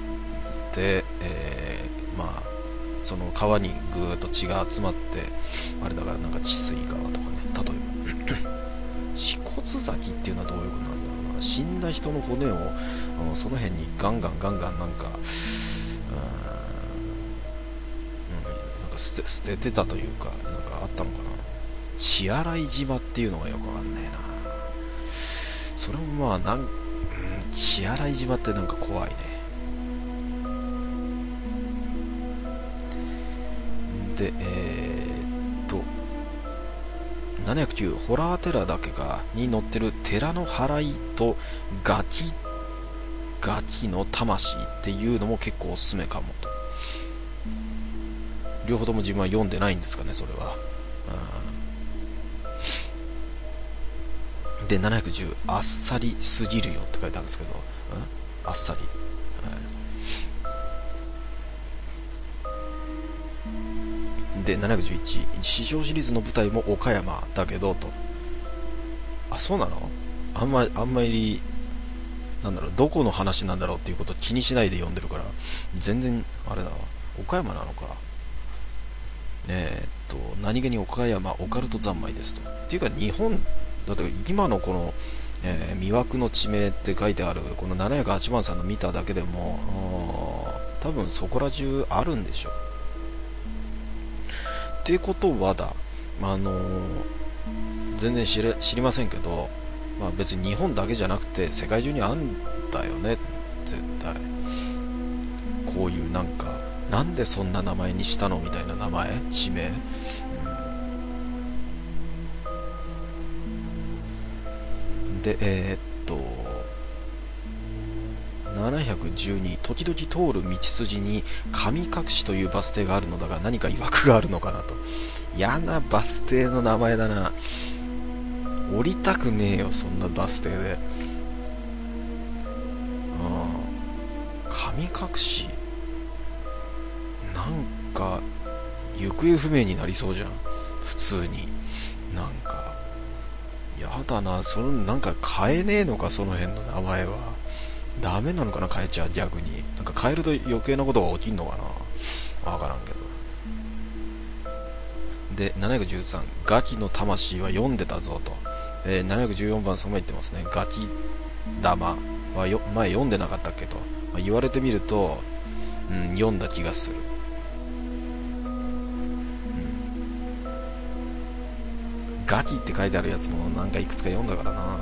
まあその川にぐーっと血が集まって、あれだからなんか治水川とかね、例えば支笏崎っていうのはどういうことなんだろうな。死んだ人の骨をその辺にガンガンなんかなんか捨ててたというか、なんかあったのかな。血洗島っていうのがよくわかんねえな。それもまあ血洗島ってなんか怖いね。で709、ホラーテラだけに載ってる寺の払いとガキの魂っていうのも結構おすすめかもと。両方とも自分は読んでないんですかね、それは。で710、あっさりすぎるよって書いてあるんですけど、あっさり、で711、史上シリーズの舞台も岡山だけどと。あ、そうなの。あんまりなんだろう、どこの話なんだろうっていうことを気にしないで読んでるから、全然あれだわ、岡山なのか。何気に岡山オカルト三昧ですと。っていうか日本だって今のこの、魅惑の地名って書いてあるこの708番さんの見ただけでも多分そこら中あるんでしょ。っていうことはだ、全然知りませんけど、別に日本だけじゃなくて世界中にあるんだよね絶対。 こういうなんか、なんでそんな名前にしたのみたいな名前、地名、で、712、時々通る道筋に神隠しというバス停があるのだが、何か曰くがあるのかなと。嫌なバス停の名前だな。降りたくねえよ、そんなバス停で。神隠し、なんか行方不明になりそうじゃん、普通に。なんかやだな、そのなんか変えねえのか、その辺の名前は。ダメなのかな、変えちゃう。逆になんか変えると余計なことが起きんのかな、わからんけど。で、713、ガキの魂は読んでたぞと。714番さんも言ってますね。ガキ玉は前読んでなかったっけと、言われてみると、読んだ気がする。ガキって書いてあるやつもなんかいくつか読んだからな。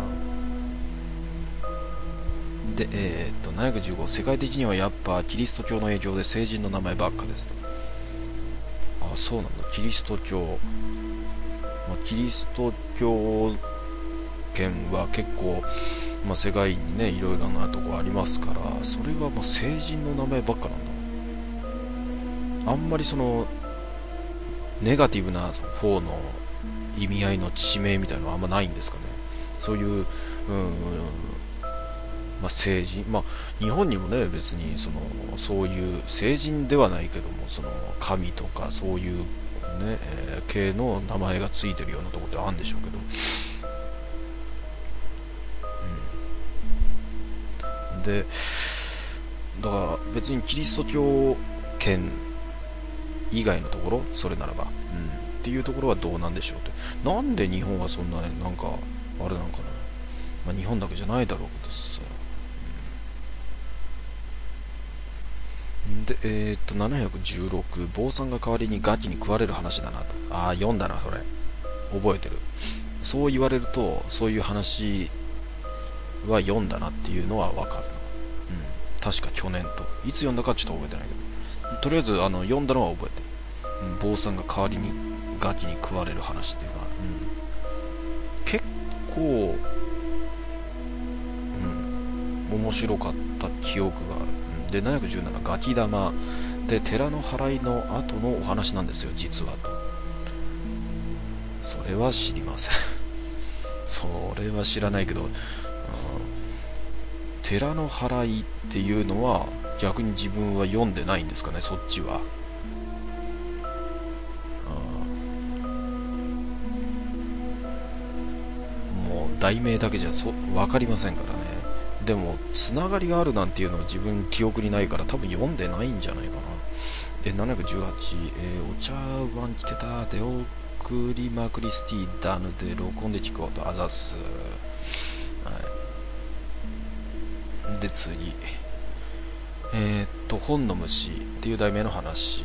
で、715、世界的にはやっぱキリスト教の影響で聖人の名前ばっかですと。あ、そうなんだ、キリスト教。キリスト教圏は結構、世界にね、いろいろなとこありますから、それは聖人の名前ばっかなんだ。あんまりそのネガティブな方の意味合いの地名みたいなのはあんまないんですかね。そういう、聖人、日本にもね、別にそういう聖人ではないけども、その神とかそういうね、系の名前がついてるようなところってあるんでしょうけど、で、だから別にキリスト教圏以外のところ、それならば、っていうところはどうなんでしょうと。なんで日本はそんなね、なんかあれなのかな。日本だけじゃないだろうけどさ。で、716、坊さんが代わりにガキに食われる話だなと。読んだな、それ。覚えてる。そう言われると、そういう話は読んだなっていうのはわかる。確か去年と。いつ読んだかちょっと覚えてないけど。とりあえず、読んだのは覚えてる。坊さんが代わりにガキに食われる話っていうのは、結構、面白かった記憶がある。で、717、ガキ玉で寺の払いの後のお話なんですよ、実はと。それは知りません。それは知らないけど、寺の払いっていうのは逆に自分は読んでないんですかね、そっちは。もう題名だけじゃ分かりませんからね。でもつながりがあるなんていうのは自分記憶にないから、多分読んでないんじゃないかな。で、718、お茶碗来てたで送りまくりスティーダヌで録音で聞こうとあざっす。で、次、本の虫っていう題名の話。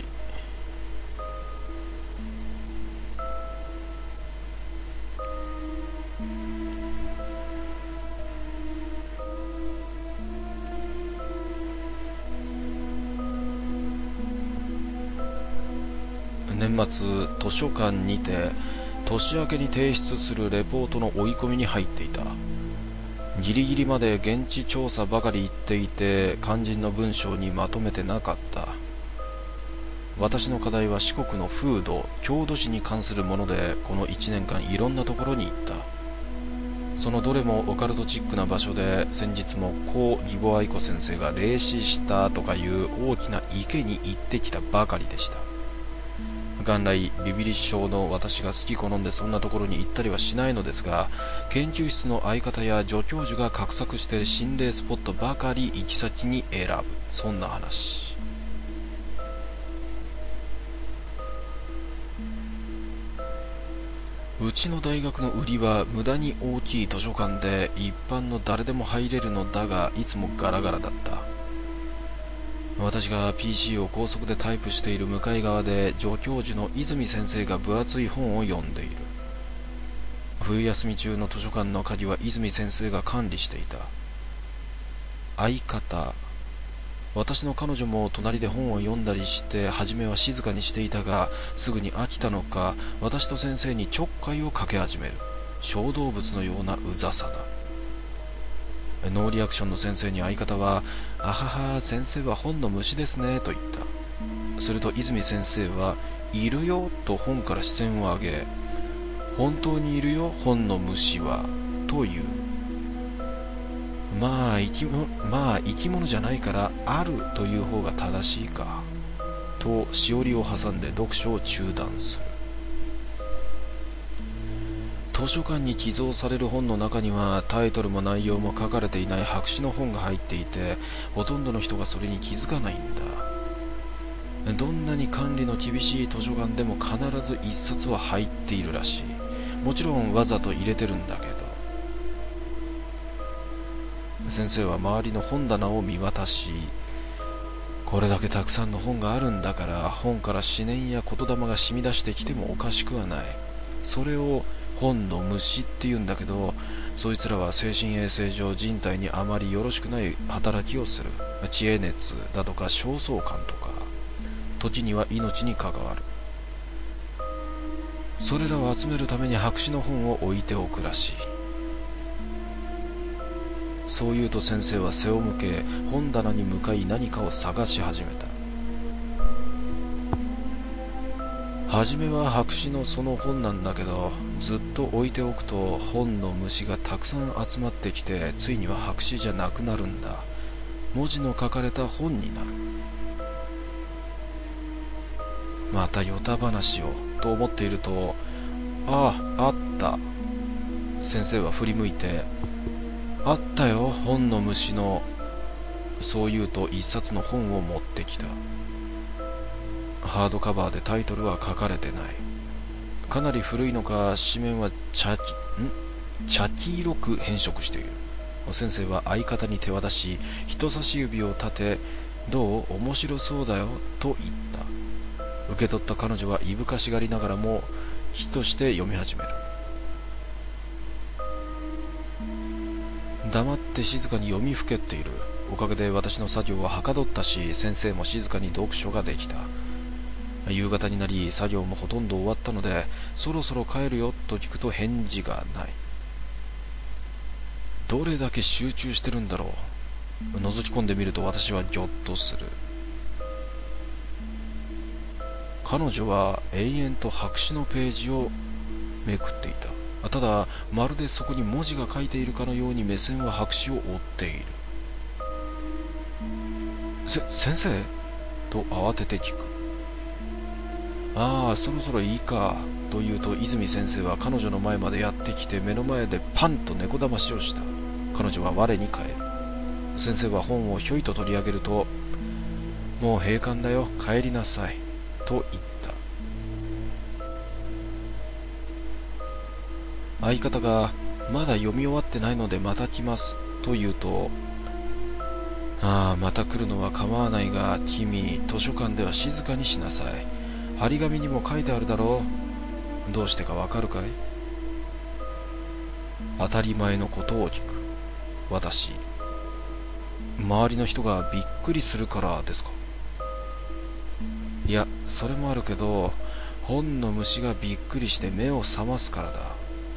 年末図書館にて年明けに提出するレポートの追い込みに入っていた。ギリギリまで現地調査ばかり言っていて肝心の文章にまとめてなかった。私の課題は四国の風土、郷土史に関するもので、この1年間いろんなところに行った。そのどれもオカルトチックな場所で、先日も高義母愛子先生が霊視したとかいう大きな池に行ってきたばかりでした。元来ビビリ症の私が好き好んでそんなところに行ったりはしないのですが、研究室の相方や助教授が画策している心霊スポットばかり行き先に選ぶ、そんな話。うちの大学の売りは無駄に大きい図書館で、一般の誰でも入れるのだが、いつもガラガラだった。私が PC を高速でタイプしている向かい側で、助教授の泉先生が分厚い本を読んでいる。冬休み中の図書館の鍵は泉先生が管理していた。相方私の彼女も隣で本を読んだりして初めは静かにしていたが、すぐに飽きたのか私と先生にちょっかいをかけ始める。小動物のようなうざさだ。ノーリアクションの先生に相方は、あはは、先生は本の虫ですねと言った。すると泉先生は、いるよと本から視線を上げ、本当にいるよ本の虫はという。まあ生き物じゃないからあるという方が正しいかとしおりを挟んで読書を中断する。図書館に寄贈される本の中にはタイトルも内容も書かれていない白紙の本が入っていて、ほとんどの人がそれに気づかないんだ。どんなに管理の厳しい図書館でも必ず一冊は入っているらしい。もちろんわざと入れてるんだけど。先生は周りの本棚を見渡し、これだけたくさんの本があるんだから本から思念や言霊が染み出してきてもおかしくはない。それを本の虫って言うんだけど、そいつらは精神衛生上人体にあまりよろしくない働きをする。知恵熱だとか焦燥感とか、時には命に関わる。それらを集めるために白紙の本を置いておくらしい。そう言うと先生は背を向け、本棚に向かい何かを探し始めた。はじめは白紙のその本なんだけど、ずっと置いておくと本の虫がたくさん集まってきて、ついには白紙じゃなくなるんだ。文字の書かれた本になる。またヨタ話をと思っていると、あった。先生は振り向いて、あったよ本の虫の。そう言うと一冊の本を持ってきた。ハードカバーでタイトルは書かれてない。かなり古いのか紙面は茶黄色く変色している。先生は相方に手渡し、人差し指を立て、どう面白そうだよと言った。受け取った彼女はいぶかしがりながらもひとして読み始める。黙って静かに読みふけっている。おかげで私の作業ははかどったし、先生も静かに読書ができた。夕方になり作業もほとんど終わったので、そろそろ帰るよと聞くと返事がない。どれだけ集中してるんだろう。覗き込んでみると私はギョッとする。彼女は延々と白紙のページをめくっていた。ただまるでそこに文字が書いているかのように目線は白紙を追っている。先生と慌てて聞く。そろそろいいかと言うと、泉先生は彼女の前までやってきて目の前でパンと猫だましをした。彼女は我に返る。先生は本をひょいと取り上げると、もう閉館だよ帰りなさいと言った。相方がまだ読み終わってないのでまた来ますと言うと、また来るのは構わないが君、図書館では静かにしなさい。張り紙にも書いてあるだろう。どうしてかわかるかい？当たり前のことを聞く。私、周りの人がびっくりするからですか？いや、それもあるけど、本の虫がびっくりして目を覚ますからだ。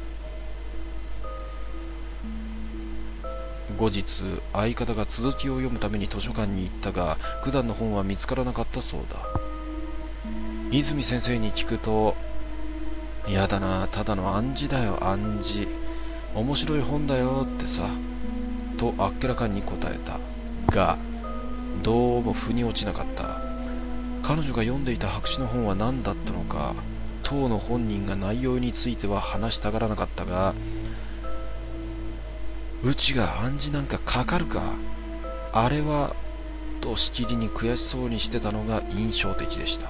後日、相方が続きを読むために図書館に行ったが、九段の本は見つからなかったそうだ。泉先生に聞くと、やだな、ただの暗示だよ暗示。面白い本だよってさ、とあっけらかんに答えた。が、どうも腑に落ちなかった。彼女が読んでいた白紙の本は何だったのか、当の本人が内容については話したがらなかったが、うちが暗示なんかかかるか、あれは、としきりに悔しそうにしてたのが印象的でした。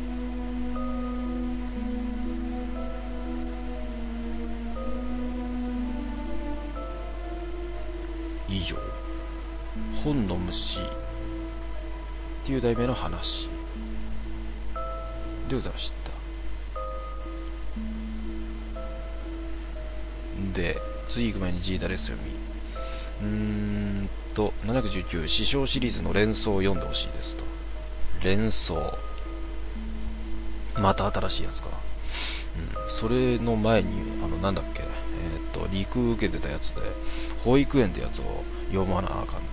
以上、本の虫っていう題名の話でございました。で、次行く前にジーダレス読み。 719、師匠シリーズの連想を読んでほしいですと。連想。また新しいやつか。それの前に、なんだっけ、陸受けてたやつで、保育園ってやつを読まなあかん。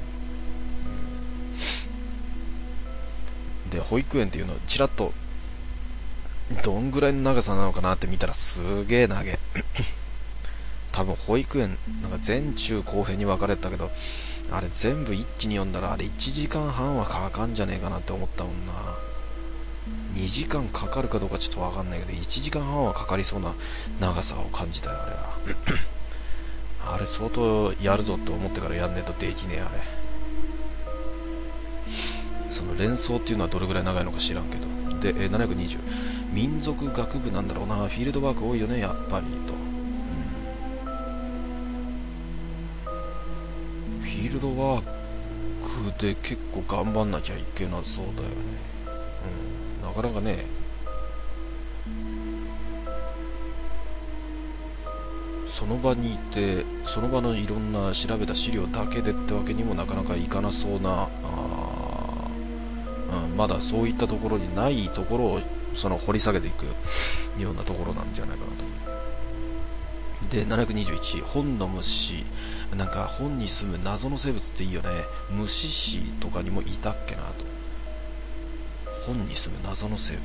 で、保育園っていうのをちらっと、どんぐらいの長さなのかなって見たらすげえ長え。多分保育園、なんか前中後編に分かれてたけど、あれ全部一気に読んだらあれ1時間半はかかんじゃねえかなって思ったもんな。2時間かかるかどうかちょっと分かんないけど、1時間半はかかりそうな長さを感じたよ、あれは。あれ相当やるぞって思ってからやんねえとできねえ、あれ。その連想っていうのはどれぐらい長いのか知らんけど。で、720、民族学部なんだろうな、フィールドワーク多いよね、やっぱりと。フィールドワークで結構頑張んなきゃいけなそうだよね。なかなかね、その場にいて、その場のいろんな調べた資料だけでってわけにもなかなかいかなそうな、まだそういったところにないところをその掘り下げていくようなところなんじゃないかなと思う。で、721、本の虫。なんか本に住む謎の生物っていいよね。虫師とかにもいたっけなと。本に住む謎の生物。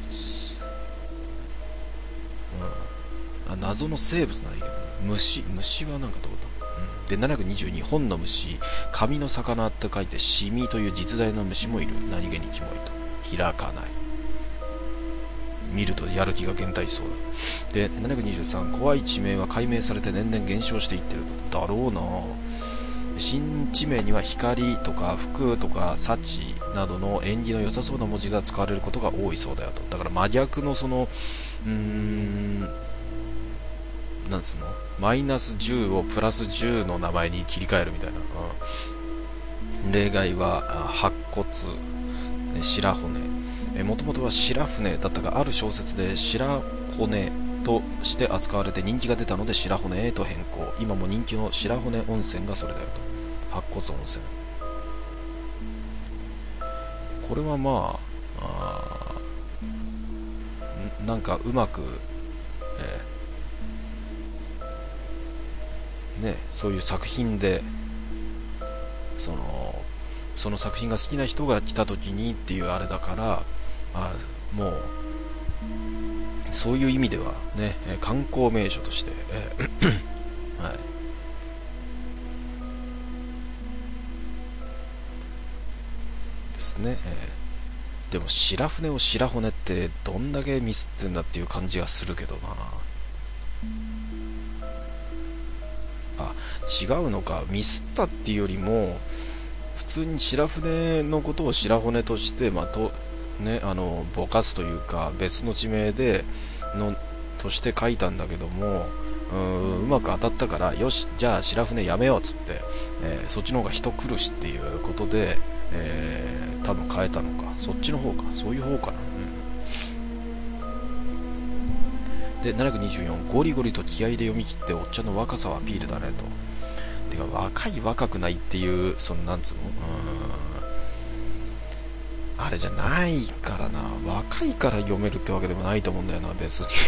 謎の生物ならいいけど、虫はなんかどうだ。で、722、本の虫。紙の魚って書いてシミという実在の虫もいる。何気にキモいと。開かない。見るとやる気が減退しそうだ。で、723、怖い地名は解明されて年々減少していってるだろうな。新地名には光とか福とか幸などの縁起の良さそうな文字が使われることが多いそうだよと。だから真逆のそのなんつうの、マイナス10をプラス10の名前に切り替えるみたいな。例外は白骨、白骨。もともとは白船だったが、ある小説で白骨として扱われて人気が出たので白骨へと変更。今も人気の白骨温泉がそれだよと。白骨温泉。これはまあ、なんかうまく、そういう作品でその作品が好きな人が来た時にっていうあれだから、もうそういう意味ではね、観光名所として、はい、ですね。でも白船を白骨ってどんだけミスってんだっていう感じがするけどな。違うのか、ミスったっていうよりも普通に白船のことを白骨として、ぼかすというか別の地名でとして書いたんだけども、うまく当たったから、よしじゃあ白船やめようっつって、そっちの方が人来るしっていうことで、多分変えたのか、そっちの方か、そういう方かな。で、724、ゴリゴリと気合で読み切っておっちゃんの若さはアピールだねと。てか若い若くないっていう、そのなんつうの、あれじゃないからな。若いから読めるってわけでもないと思うんだよな、別に。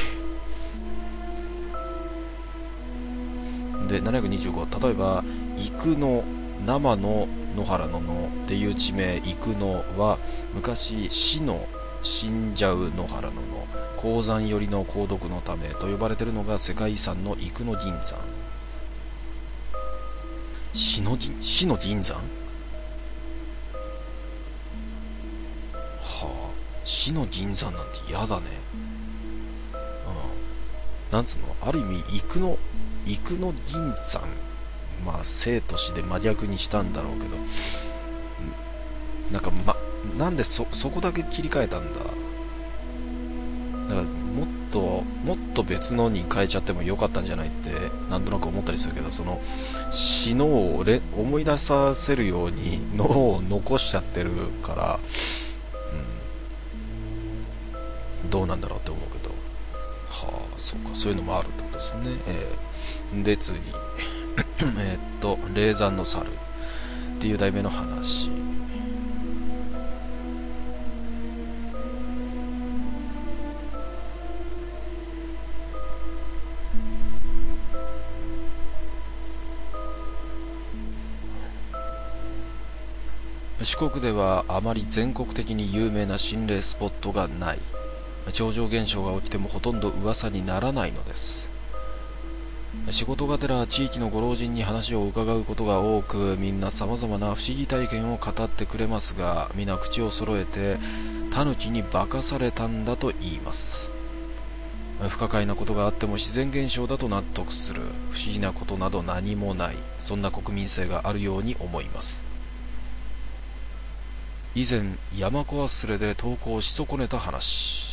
で、725、例えば生野、生の野原の野っていう地名生野は昔死の死んじゃう野原の野、鉱山寄りの鉱毒のためと呼ばれているのが世界遺産の生野銀山。死の銀山、死の銀山なんて嫌だね。なんつうの、ある意味生野銀山、生と死で真逆にしたんだろうけど、なんでそこだけ切り替えたんだ。だからもっと別のに変えちゃってもよかったんじゃないってなんとなく思ったりするけど、その死のを思い出させるように脳を残しちゃってるから、どうなんだろうって思うけど、そうか、そういうのもあるってことですね。で次霊山の猿。 っていう題名の話。四国ではあまり全国的に有名な心霊スポットがない。超常現象が起きてもほとんど噂にならないのです。仕事がてら地域のご老人に話を伺うことが多く、みんな様々な不思議体験を語ってくれますが、皆口を揃えてタヌキに化かされたんだと言います。不可解なことがあっても自然現象だと納得する。不思議なことなど何もない、そんな国民性があるように思います。以前山子忘れで投稿し損ねた話。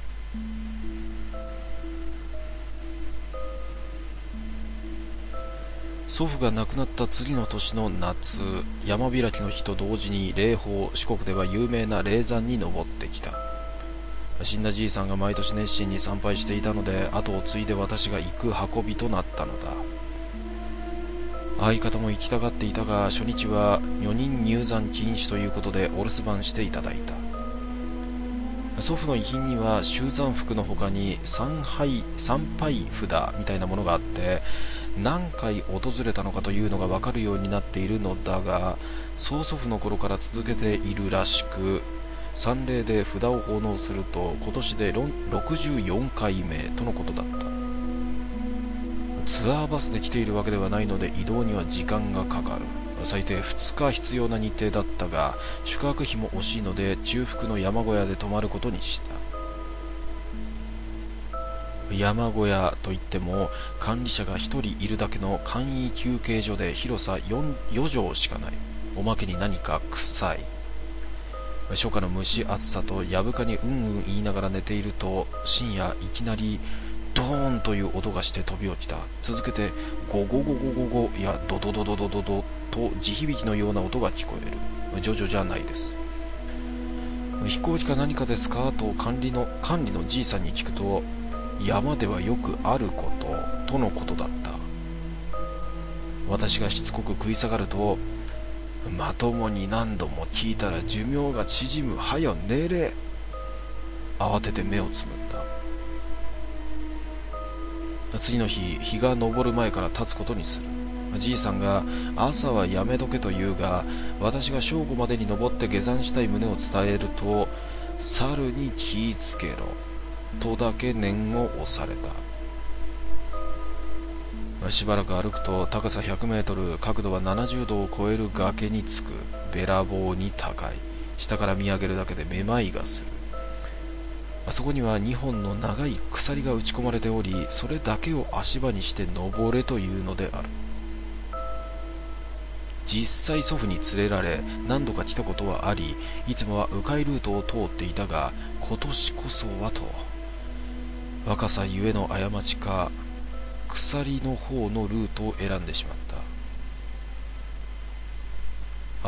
祖父が亡くなった次の年の夏、山開きの日と同時に霊峰、四国では有名な霊山に登ってきた。死んだじいさんが毎年熱心に参拝していたので、後を継いで私が行く運びとなったのだ。相方も行きたがっていたが、初日は女人入山禁止ということでお留守番していただいた。祖父の遺品には修山服の他に参拝札みたいなものがあって、何回訪れたのかというのが分かるようになっているのだが、曽祖父の頃から続けているらしく、参礼で札を奉納すると今年で64回目とのことだった。ツアーバスで来ているわけではないので移動には時間がかかる。最低2日必要な日程だったが、宿泊費も惜しいので中腹の山小屋で泊まることにした。山小屋といっても管理者が1人いるだけの簡易休憩所で、広さ4畳しかない。おまけに何か臭い。初夏の蒸し暑さとやぶかにうんうん言いながら寝ていると、深夜いきなりドーンという音がして飛び起きた。続けてゴゴゴゴゴゴやドドドドドドドと地響きのような音が聞こえる。ジョジョじゃないです。飛行機か何かですかと管理のじいさんに聞くと、山ではよくあることとのことだった。私がしつこく食い下がると、まともに何度も聞いたら寿命が縮む、はよ寝れ。慌てて目をつむった。次の日、日が昇る前から立つことにする。じいさんが朝はやめとけと言うが、私が正午までに登って下山したい旨を伝えると、猿に気ぃつけろとだけ念を押された。しばらく歩くと高さ100メートル、角度は70度を超える崖に着く。べらぼうに高い。下から見上げるだけでめまいがする。そこには2本の長い鎖が打ち込まれており、それだけを足場にして登れというのである。実際祖父に連れられ何度か来たことはあり、いつもは迂回ルートを通っていたが、今年こそはと。若さゆえの過ちか、鎖の方のルートを選んでしまった。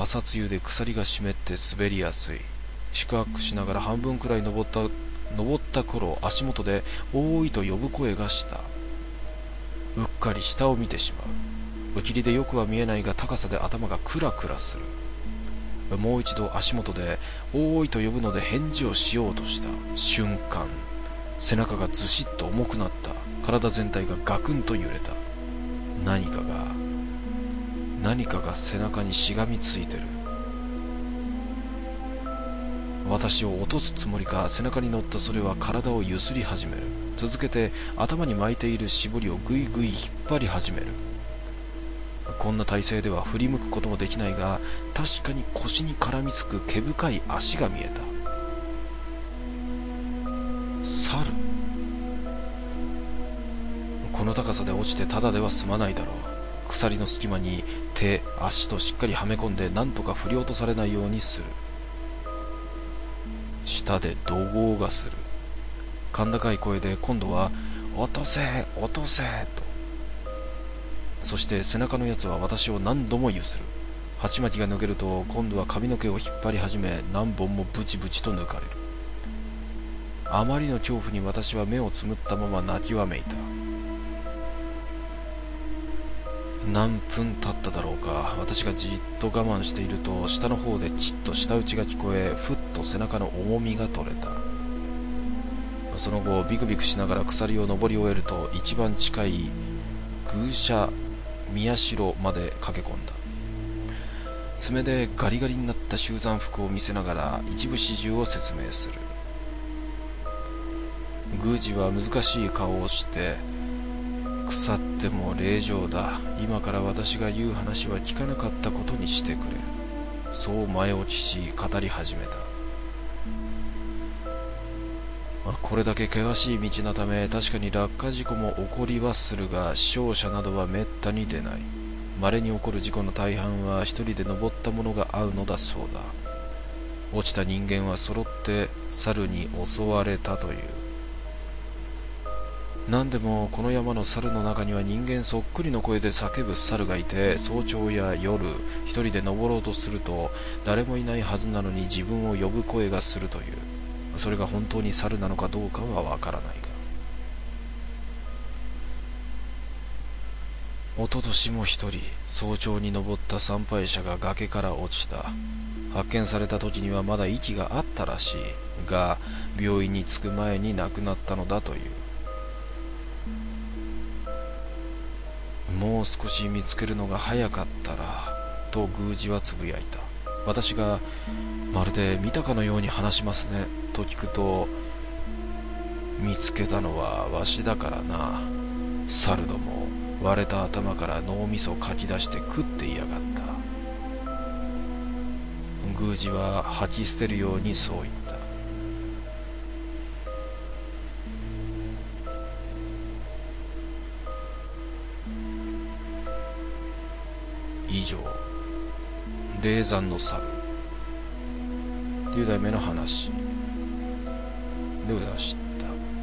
朝露で鎖が湿って滑りやすい。宿泊しながら半分くらい登った頃、足元でおーいと呼ぶ声がした。うっかり下を見てしまう。うきりでよくは見えないが高さで頭がクラクラする。もう一度足元でおーいと呼ぶので返事をしようとした瞬間、背中がずしっと重くなった。体全体がガクンと揺れた。何かが背中にしがみついてる。私を落とすつもりか、背中に乗ったそれは体をゆすり始める。続けて頭に巻いている絞りをぐいぐい引っ張り始める。こんな体勢では振り向くこともできないが、確かに腰に絡みつく毛深い足が見えた。猿。この高さで落ちてただでは済まないだろう。鎖の隙間に手足としっかりはめ込んで、なんとか振り落とされないようにする。下で怒号がする。甲高い声で今度は落とせ落とせと。そして背中のやつは私を何度もゆする。鉢巻きが脱げると今度は髪の毛を引っ張り始め、何本もブチブチと抜かれる。あまりの恐怖に私は目をつむったまま泣きわめいた。 何分経っただろうか。私がじっと我慢していると、下の方でちっと舌打ちが聞こえ、ふっと背中の重みが取れた。その後ビクビクしながら鎖を登り終えると、一番近い宮舎宮代まで駆け込んだ。爪でガリガリになった集山服を見せながら一部始終を説明する。宮司は難しい顔をして、腐っても令状だ。今から私が言う話は聞かなかったことにしてくれ。そう前置きし語り始めた。これだけ険しい道のため、確かに落下事故も起こりはするが、死傷者などはめったに出ない。稀に起こる事故の大半は一人で登った者が遭うのだそうだ。落ちた人間は揃って猿に襲われたという。何でもこの山の猿の中には人間そっくりの声で叫ぶ猿がいて、早朝や夜一人で登ろうとすると誰もいないはずなのに自分を呼ぶ声がするという。それが本当に猿なのかどうかはわからないが、一昨年も一人早朝に登った参拝者が崖から落ちた。発見された時にはまだ息があったらしいが、病院に着く前に亡くなったのだという。もう少し見つけるのが早かったらと宮司はつぶやいた。私がまるで見たかのように話しますねと聞くと、見つけたのはわしだからな。猿ども割れた頭から脳みそかき出して食っていやがった。宮司は吐き捨てるようにそう言った。以上、霊山の猿という題名の話でございました。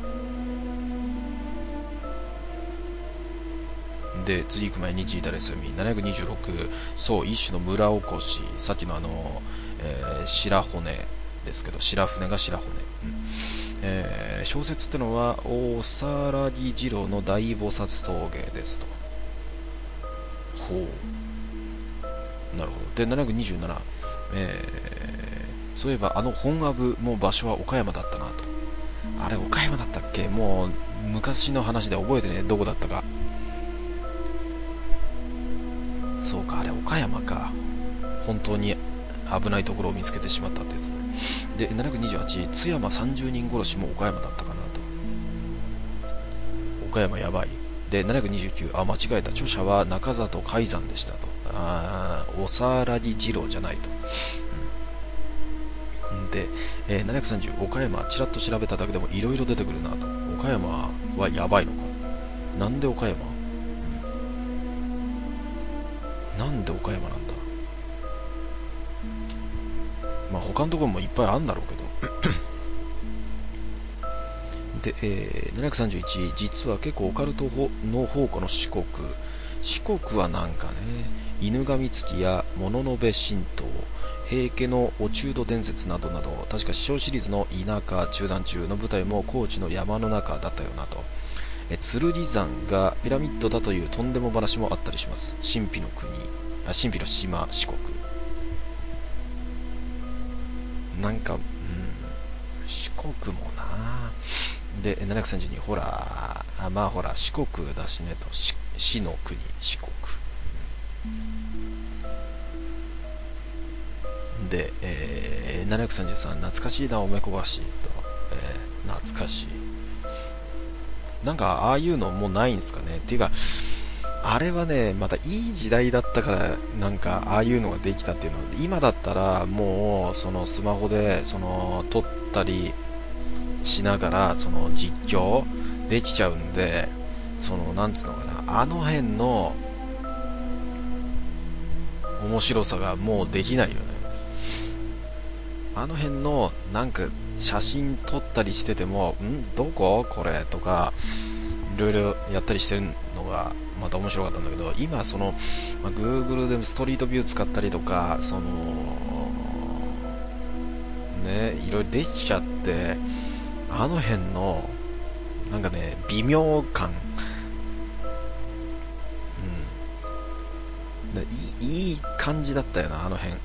で、次行く前にジータレス読み726、そう、一種の村おこし、さっきの白骨ですけど、白船が白骨、小説ってのは大沢木次郎の大菩薩峠ですと。ほう、なるほど。で、727、そういえば本阿部も場所は岡山だったなと。あれ岡山だったっけ？もう昔の話で覚えてね、どこだったか。そうか、あれ岡山か。本当に危ないところを見つけてしまったってやつね。で、728、津山30人殺しも岡山だったかなと。岡山やばい。で、729、間違えた。著者は中里海山でしたと。おさらぎ二郎じゃないと。で、730、岡山、ちらっと調べただけでもいろいろ出てくるなと。岡山はやばいのか。なんで岡山？なんで岡山なんだ。まあ他のところもいっぱいあるんだろうけどで、731、実は結構オカルトの宝庫の四国はなんかね、犬神月や物部神道、平家のお中土伝説などなど、確か師匠シリーズの田舎中段中の舞台も高知の山の中だったよなと。剣山がピラミッドだというとんでも話もあったりします。神秘の島四国なんか、四国もな。で、732、ほら四国だしねと。死の国四国で、733、懐かしいなおめこばしと、懐かしい。なんかああいうのもうないんですかね。っていうか、あれはね、またいい時代だったからなんかああいうのができたっていうので、今だったらもうそのスマホで撮ったりしながら実況できちゃうんで、なんつうのかな、あの辺の面白さがもうできないよね。あの辺のなんか写真撮ったりしてても、どここれとかいろいろやったりしてるのがまた面白かったんだけど、今Google でストリートビュー使ったりとかね、いろいろできちゃって、あの辺のなんかね微妙感、 いい感じだったよな、あの辺。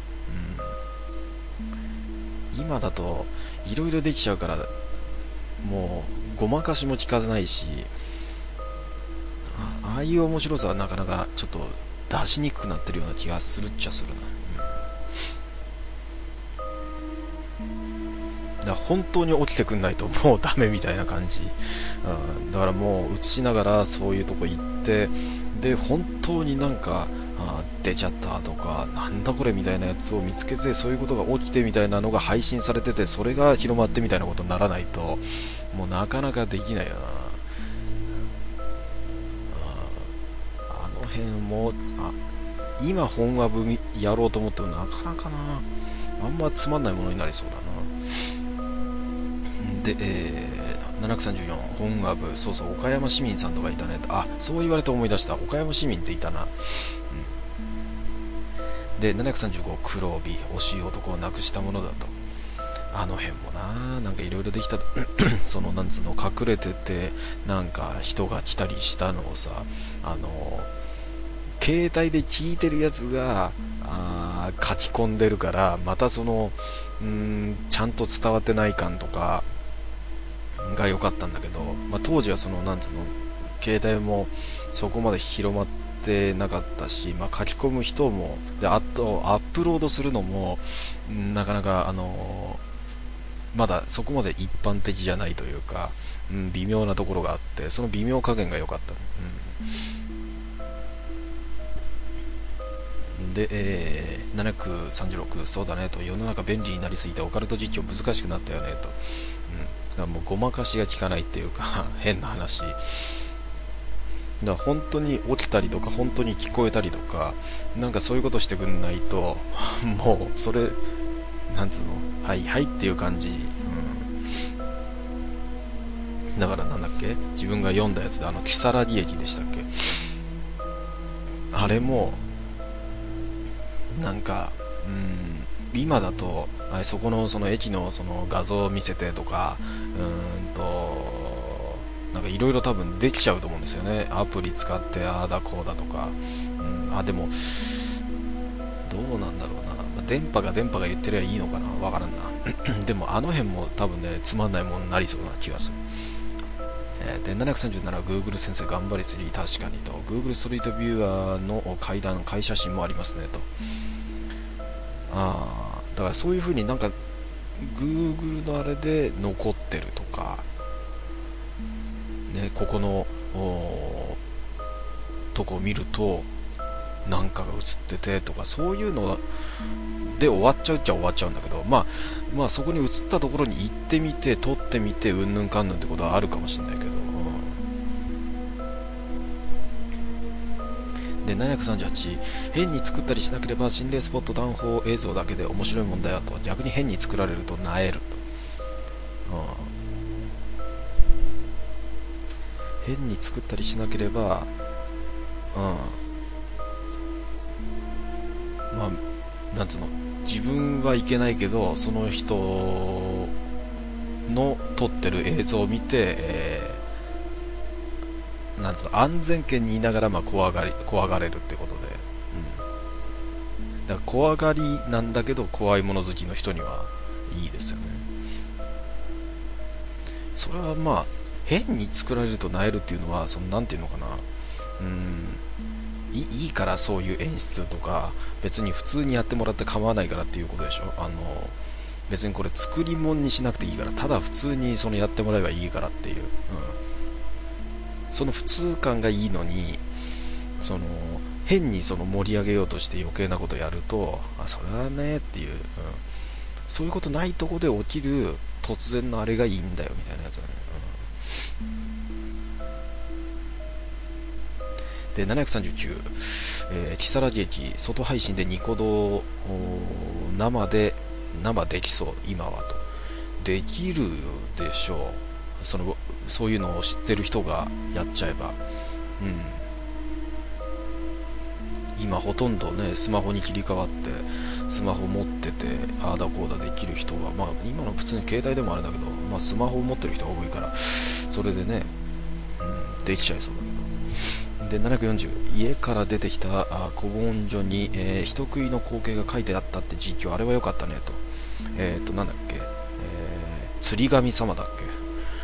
今だといろいろできちゃうから、もうごまかしも効かないし、ああいう面白さはなかなかちょっと出しにくくなってるような気がするっちゃするな。だから本当に起きてくんないともうダメみたいな感じ、だからもう映しながらそういうとこ行って、で本当になんか出ちゃったとかなんだこれみたいなやつを見つけて、そういうことが起きてみたいなのが配信されてて、それが広まってみたいなことにならないともうなかなかできないよな。あの辺も今本話分やろうと思ってもなかなかな、あんまつまんないものになりそうだな。で、734本話部、そうそう、岡山市民さんとかいたね。そう言われて思い出した、岡山市民っていたな。で735黒帯、惜しい男を亡くしたものだと。あの辺もなんかいろいろできたそのなんつうの、隠れててなんか人が来たりしたのをさ、携帯で聞いてるやつが書き込んでるから、またそのちゃんと伝わってない感とかが良かったんだけど、当時はそのなんつうの、携帯もそこまで広まってなかったし、書き込む人もで、あとアップロードするのもなかなかまだそこまで一般的じゃないというか、微妙なところがあって、その微妙加減が良かった、で、736、そうだねと、世の中便利になりすぎてオカルト実況難しくなったよねと、だからもうごまかしが効かないっていうか変な話だから、本当に起きたりとか本当に聞こえたりとか、なんかそういうことしてくんないともうそれなんつうの、はいはいっていう感じ、だからなんだっけ、自分が読んだやつで如月駅でしたっけ、あれもなんか今だとそこのその駅のその画像を見せてとか、なんかいろいろ多分できちゃうと思うんですよね、アプリ使ってああだこうだとか、でもどうなんだろうな、電波が言ってりゃいいのかな、わからんなでもあの辺も多分ね、つまんないものになりそうな気がする。で737、 Google 先生頑張りすぎ、確かにと、 Google ストリートビューアーの階写真もありますねと。だからそういう風になんか Google のあれで残ってるとかね、ここのとこを見るとなんかが映っててとか、そういうので終わっちゃうっちゃ終わっちゃうんだけど、そこに映ったところに行ってみて撮ってみてうんぬんかんぬんってことはあるかもしれないけど、で738、変に作ったりしなければ心霊スポット談法映像だけで面白いもんだよと、逆に変に作られると萎えると、変に作ったりしなければなんつうの、自分はいけないけどその人の撮ってる映像を見て、なんつうの、安全圏にいながら怖がれるってことで、だから怖がりなんだけど怖いもの好きの人にはいいですよね。それは変に作られると萎えるっていうのは、そのなんていうのかな、いいからそういう演出とか、別に普通にやってもらって構わないからっていうことでしょ。別にこれ作り物にしなくていいから、ただ普通にそのやってもらえばいいからっていう、その普通感がいいのに、その変にその盛り上げようとして余計なことやると、それはねっていう、そういうことないとこで起きる突然のあれがいいんだよみたいなやつだね。で739、木更津駅外配信でニコ動生できそう今はと。できるでしょう、そういうのを知ってる人がやっちゃえば。今ほとんどね、スマホに切り替わってスマホ持っててああだこうだできる人が、今の普通に携帯でもあれだけど、スマホを持ってる人が多いから、それでね、できちゃいそうだけど。 で740、家から出てきた古文書に、人食いの光景が書いてあったって実況、あれは良かったねと。なんだっけ、釣り神様だっけ。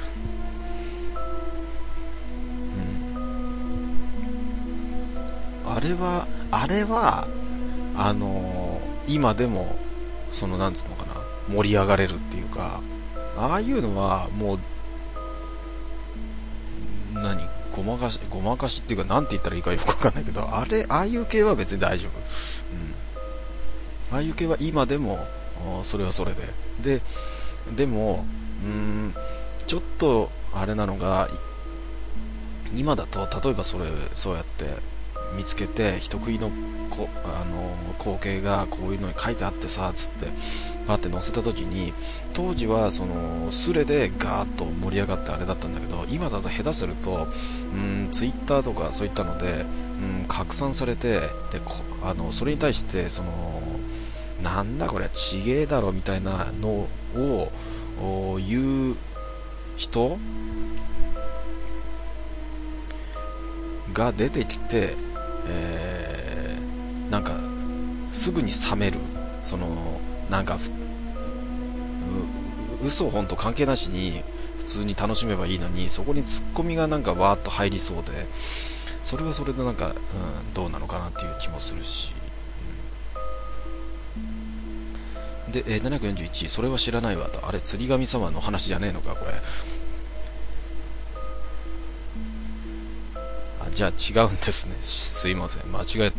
あれは今でもなんつうのかな、盛り上がれるっていうか、ああいうのはもうごまかしっていうか、なんて言ったらいいかよくわかんないけど、ああいう系は別に大丈夫。ああいう系は今でもそれはそれでもちょっとあれなのが、今だと例えばそうやって見つけて、人食いの光景がこういうのに書いてあってさつってパって載せた時に、当時はスレでガーッと盛り上がってあれだったんだけど、今だと下手するとツイッターとかそういったので拡散されて、でそれに対してなんだこれはちげえだろみたいなのを言う人が出てきて、なんかすぐに冷める、なんか嘘本当関係なしに普通に楽しめばいいのに、そこにツッコミがなんかわーっと入りそうで、それはそれでなんか、どうなのかなっていう気もするし、で、741、それは知らないわと。あれ釣り神様の話じゃねえのかこれ。じゃあ違うんですね。すいません、間違え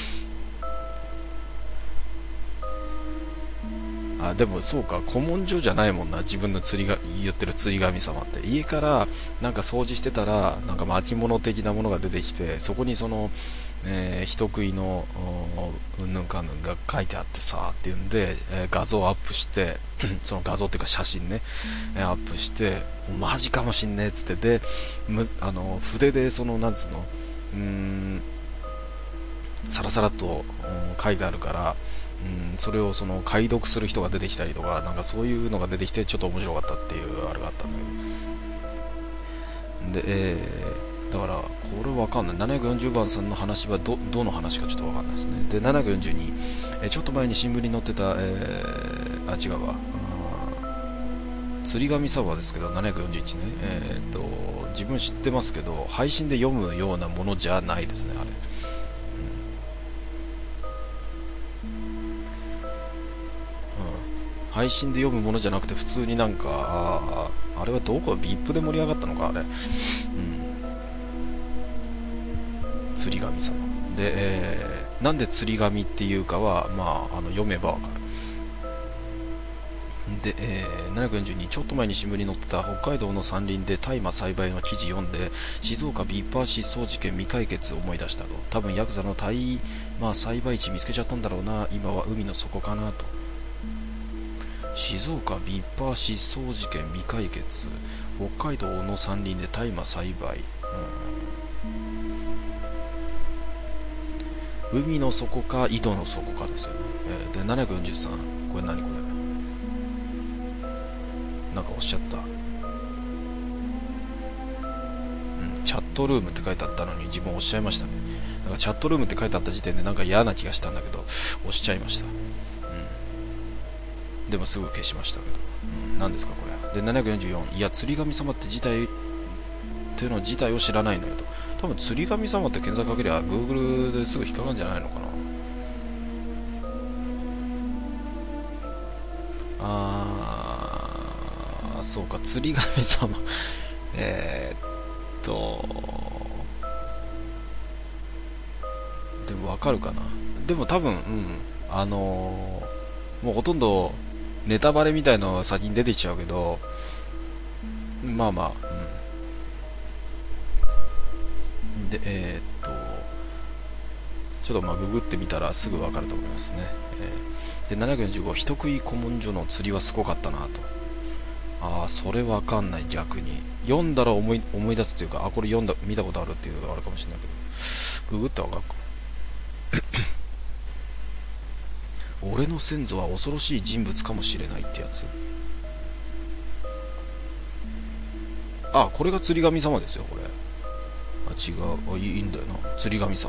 た。でもそうか、古文書じゃないもんな、自分の言ってる釣り神様って。家からなんか掃除してたら、なんか巻物的なものが出てきて、そこに人食いのうんぬんかんぬんが書いてあってさっていうんで、画像をアップしてその画像っていうか写真ね、アップして、マジかもしんねえっつって、で筆でなんつうの、サラサラっと、書いてあるから、それを解読する人が出てきたりとか、なんかそういうのが出てきてちょっと面白かったっていうあれがあったんだけど、で、だからこれわかんない。740番さんの話はどの話かちょっとわかんないですね。で742、ちょっと前に新聞に載ってた、違うわ、釣り神様ですけど741ね、自分知ってますけど、配信で読むようなものじゃないですねあれ。配信で読むものじゃなくて、普通になんか、あれはどこ VIP で盛り上がったのかあれ、釣り神様で、なんで釣り神っていうかは、読めばわかる。で、742、ちょっと前に新聞に載ってた北海道の山林で大麻栽培の記事読んで、静岡ビッパー失踪事件未解決を思い出したと。多分ヤクザの大麻栽培地見つけちゃったんだろうな、今は海の底かなと。静岡ビッパー失踪事件未解決、北海道の山林で大麻栽培、海の底か井戸の底かですよね。で743、これ何これ、なんかおっしゃった、チャットルームって書いてあったのに自分おっしゃいましたね。なんかチャットルームって書いてあった時点でなんか嫌な気がしたんだけど、押しちゃいました。でもすぐ消しましたけど、何ですかこれ。で744、いや釣り神様ってっていうの自体を知らないのよと。多分釣り神様って検索かけりゃ Google ですぐ引っかかるんじゃないのかな。そうか、釣り神様でもわかるかな。でも多分もうほとんどネタバレみたいの先に出てきちゃうけど、まあまあ、でちょっとググってみたらすぐ分かると思いますね。で745、人食い古文書の釣りはすごかったなと。それ分かんない。逆に読んだら思い出すというか、これ見たことあるっていうのがあるかもしれないけど、ググって分かるか。俺の先祖は恐ろしい人物かもしれないってやつ。これが釣り神様ですよこれ。 違う、いいんだよな、釣り神様。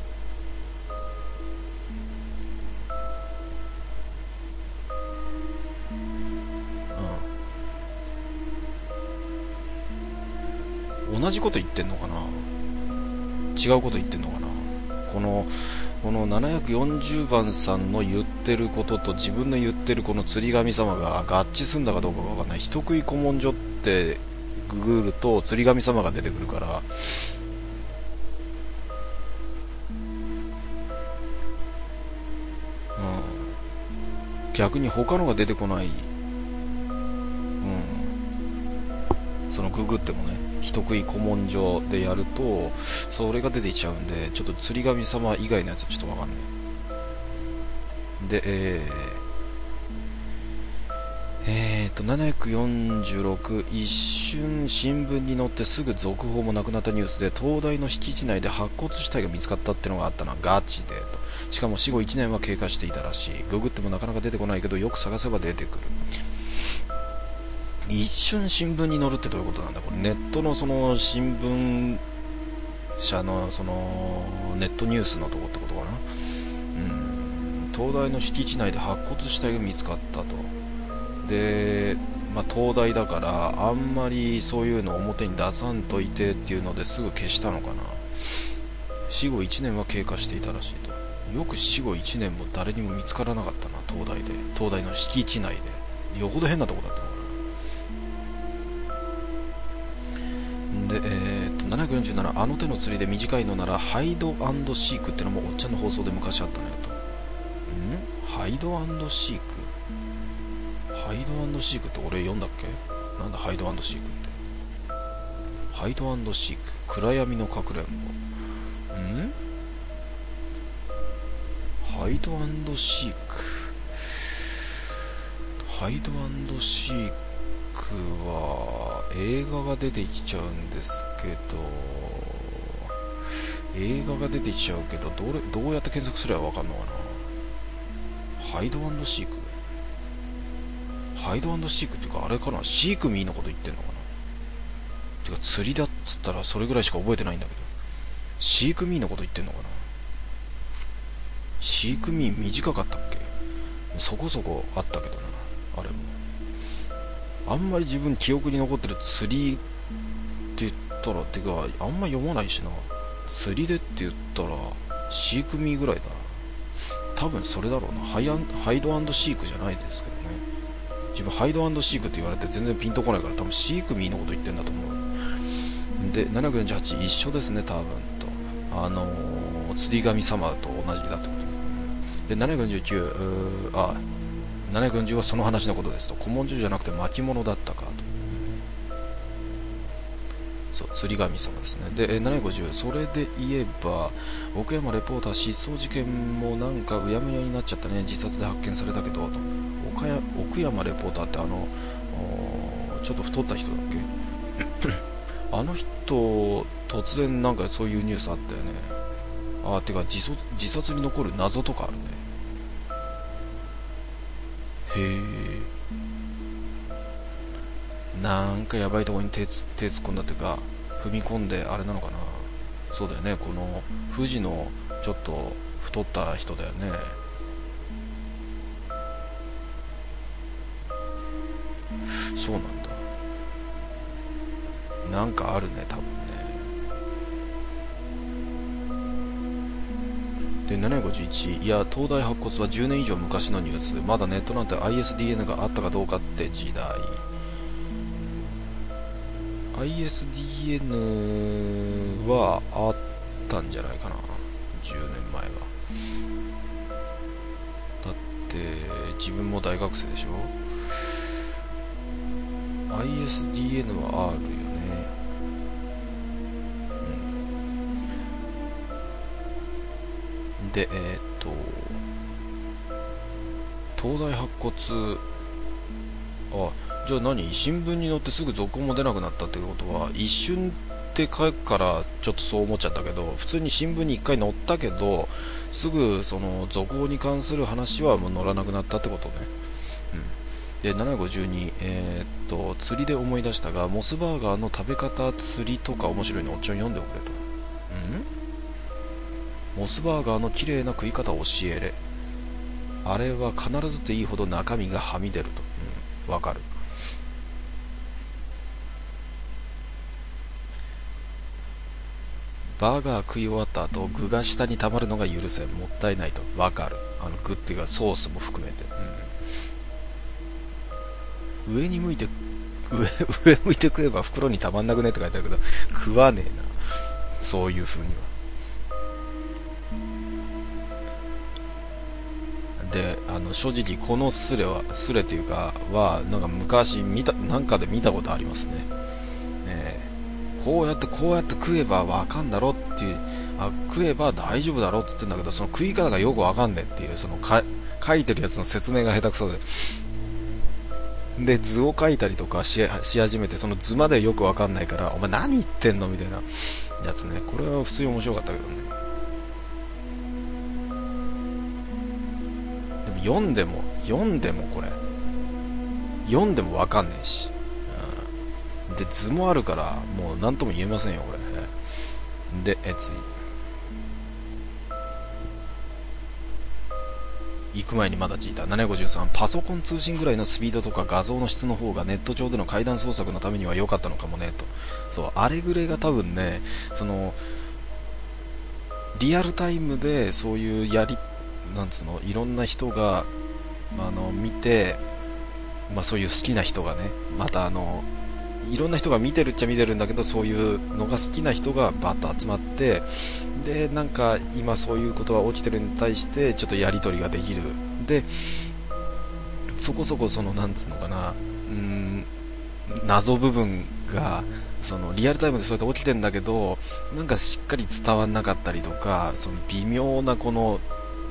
同じこと言ってんのかな、違うこと言ってんのかな。この740番さんの言ってることと自分の言ってるこの釣り神様が合致するんだかどうかわかんない。人食い古文書ってググると釣り神様が出てくるから、逆に他のが出てこない。そのググってもね、人食い古文書でやるとそれが出てきちゃうんで、ちょっと釣り神様以外のやつちょっとわかんないで、746、一瞬新聞に載ってすぐ続報もなくなったニュースで、東大の敷地内で白骨死体が見つかったってのがあったのはガチでと。しかも死後1年は経過していたらしい。ググってもなかなか出てこないけど、よく探せば出てくる。一瞬新聞に載るってどういうことなんだこれ。ネットのその新聞社のそのネットニュースのとこってことかな。東大の敷地内で白骨死体が見つかったと。で、東大だからあんまりそういうの表に出さんといてっていうのですぐ消したのかな。死後1年は経過していたらしいと。よく死後1年も誰にも見つからなかったな、東大の敷地内で。よほど変なとこだったのかな。で、747、あの手の釣りで短いのならハイド&シークってのもおっちゃんの放送で昔あったのよと。ハイド&シーク、ハイド&シークって俺読んだっけ。なんだハイド&シークって。ハイド&シーク、暗闇のかくれんぼ。ハイド&シーク、ハイド&シークは映画が出てきちゃうんですけど、どうやって検索すればわかんのかな。ハイド&シーク、ハイド&シークっていうかあれかな、シークミーのこと言ってんのかな。てか釣りだっつったらそれぐらいしか覚えてないんだけど、シークミーのこと言ってんのかな。シークミー短かったっけ。そこそこあったけどな、あれも。あんまり自分記憶に残ってる釣りって言ったら、てかあんま読まないしな。釣りでって言ったらシークミーぐらいだな。多分それだろうな。ハイド&シークじゃないですけどね。自分ハイド&シークって言われて全然ピンとこないから、多分シークミーのこと言ってんだと思う。で、748一緒ですね、多分と。釣り神様と同じだってことで。749、740はその話のことですと。古文書じゃなくて巻物だったかと。そう、釣り神様ですね。で、750、それで言えば奥山レポーター失踪事件もなんかうやむやになっちゃったね。自殺で発見されたけどと。奥山レポーターってちょっと太った人だっけあの人突然なんかそういうニュースあったよね。てか自殺に残る謎とかあるね。へえ。なんかやばいところに手突っ込んだっていうか、踏み込んであれなのかな。そうだよね、この富士のちょっと太った人だよね。そうなんだ。なんかあるね、多分ね。で、751、いや東大白骨は10年以上昔のニュース。まだネットなんて ISDN があったかどうかって時代。ISDN はあったんじゃないかな、10年前は。だって自分も大学生でしょ。 ISDN はあるよね。で、東大白骨、じゃあ何、新聞に載ってすぐ続報も出なくなったってことは、一瞬って書くからちょっとそう思っちゃったけど、普通に新聞に1回載ったけどすぐその続報に関する話はもう載らなくなったってことね。で、752、釣りで思い出したが、モスバーガーの食べ方釣りとか面白いのおっちゃん読んでおくれと。 モスバーガーの綺麗な食い方を教えれ。あれは必ずといいほど中身がはみ出ると。わかる。バーガー食い終わった後具が下に溜まるのが許せん、もったいないと。わかる。具っていうかソースも含めて、上に向いて上向いて食えば袋にたまんなくねって書いてあるけど、食わねえな、そういう風には。で、正直このスレっていうかはなんか昔なんかで見たことありますね。こうやって食えばわかんだろっていう、食えば大丈夫だろって言ってんだけど、その食い方がよくわかんねえっていう、その書いてるやつの説明が下手くそで図を書いたりとかし始めて、その図までよくわかんないから、お前何言ってんのみたいなやつね。これは普通に面白かったけどね。でも読んでもこれ読んでもわかんねえし、で図もあるからもう何とも言えませんよこれ。で次行く前にまだ聞いた753、パソコン通信ぐらいのスピードとか画像の質の方がネット上での階段操作のためには良かったのかもねと。そう、あれぐらいが多分ね、そのリアルタイムでそういうなんつうの、いろんな人が見て、そういう好きな人がね、またいろんな人が見てるっちゃ見てるんだけど、そういうのが好きな人がバッと集まって、でなんか今そういうことが起きてるに対してちょっとやり取りができる。でそこそこそのなんつうのかな、謎部分がそのリアルタイムでそうやって起きてんだけど、なんかしっかり伝わんなかったりとか、その微妙なこの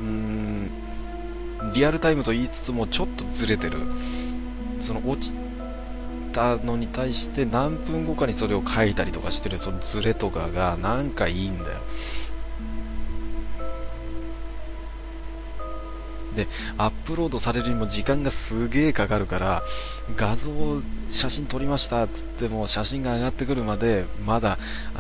リアルタイムと言いつつもちょっとずれてる、その起きたのに対して何分後かにそれを書いたりとかしてるそのズレとかがなんかいいんだよ。でアップロードされるにも時間がすげえかかるから、写真撮りましたっつっても写真が上がってくるまでまだ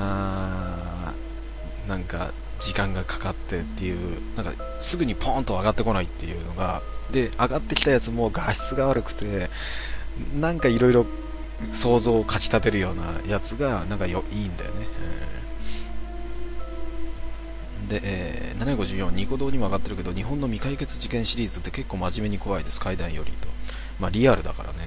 なんか時間がかかってっていう、なんかすぐにポーンと上がってこないっていうのが、で上がってきたやつも画質が悪くて、なんかいろいろ想像をかきたてるようなやつがなんかいいんだよね。で、754、ニコ動にも上がってるけど、日本の未解決事件シリーズって結構真面目に怖いです、階段よりと。リアルだからね。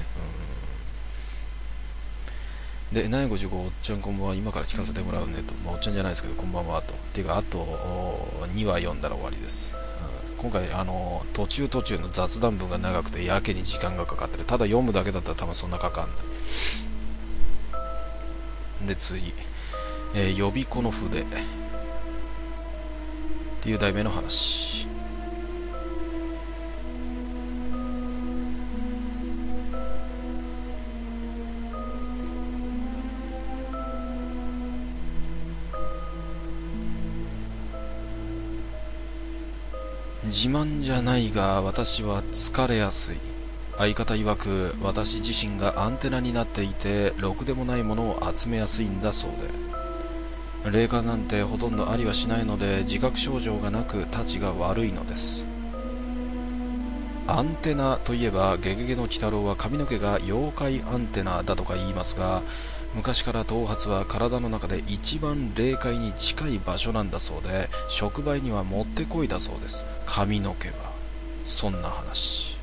で、755、おっちゃんこんばんは、今から聞かせてもらうねと。おっちゃんじゃないですけど、こんばんはと。っていうか、あと2話読んだら終わりです。今回途中の雑談文が長くてやけに時間がかかってる。ただ読むだけだったら多分そんなかかんない。で次、予備子の筆っていう題名の話。自慢じゃないが私は疲れやすい。相方曰く私自身がアンテナになっていてろくでもないものを集めやすいんだそうで、霊感なんてほとんどありはしないので自覚症状がなくたちが悪いのです。アンテナといえばゲゲゲの鬼太郎は髪の毛が妖怪アンテナだとか言いますが、昔から頭髪は体の中で一番霊界に近い場所なんだそうで、触媒にはもってこいだそうです。髪の毛は。そんな話。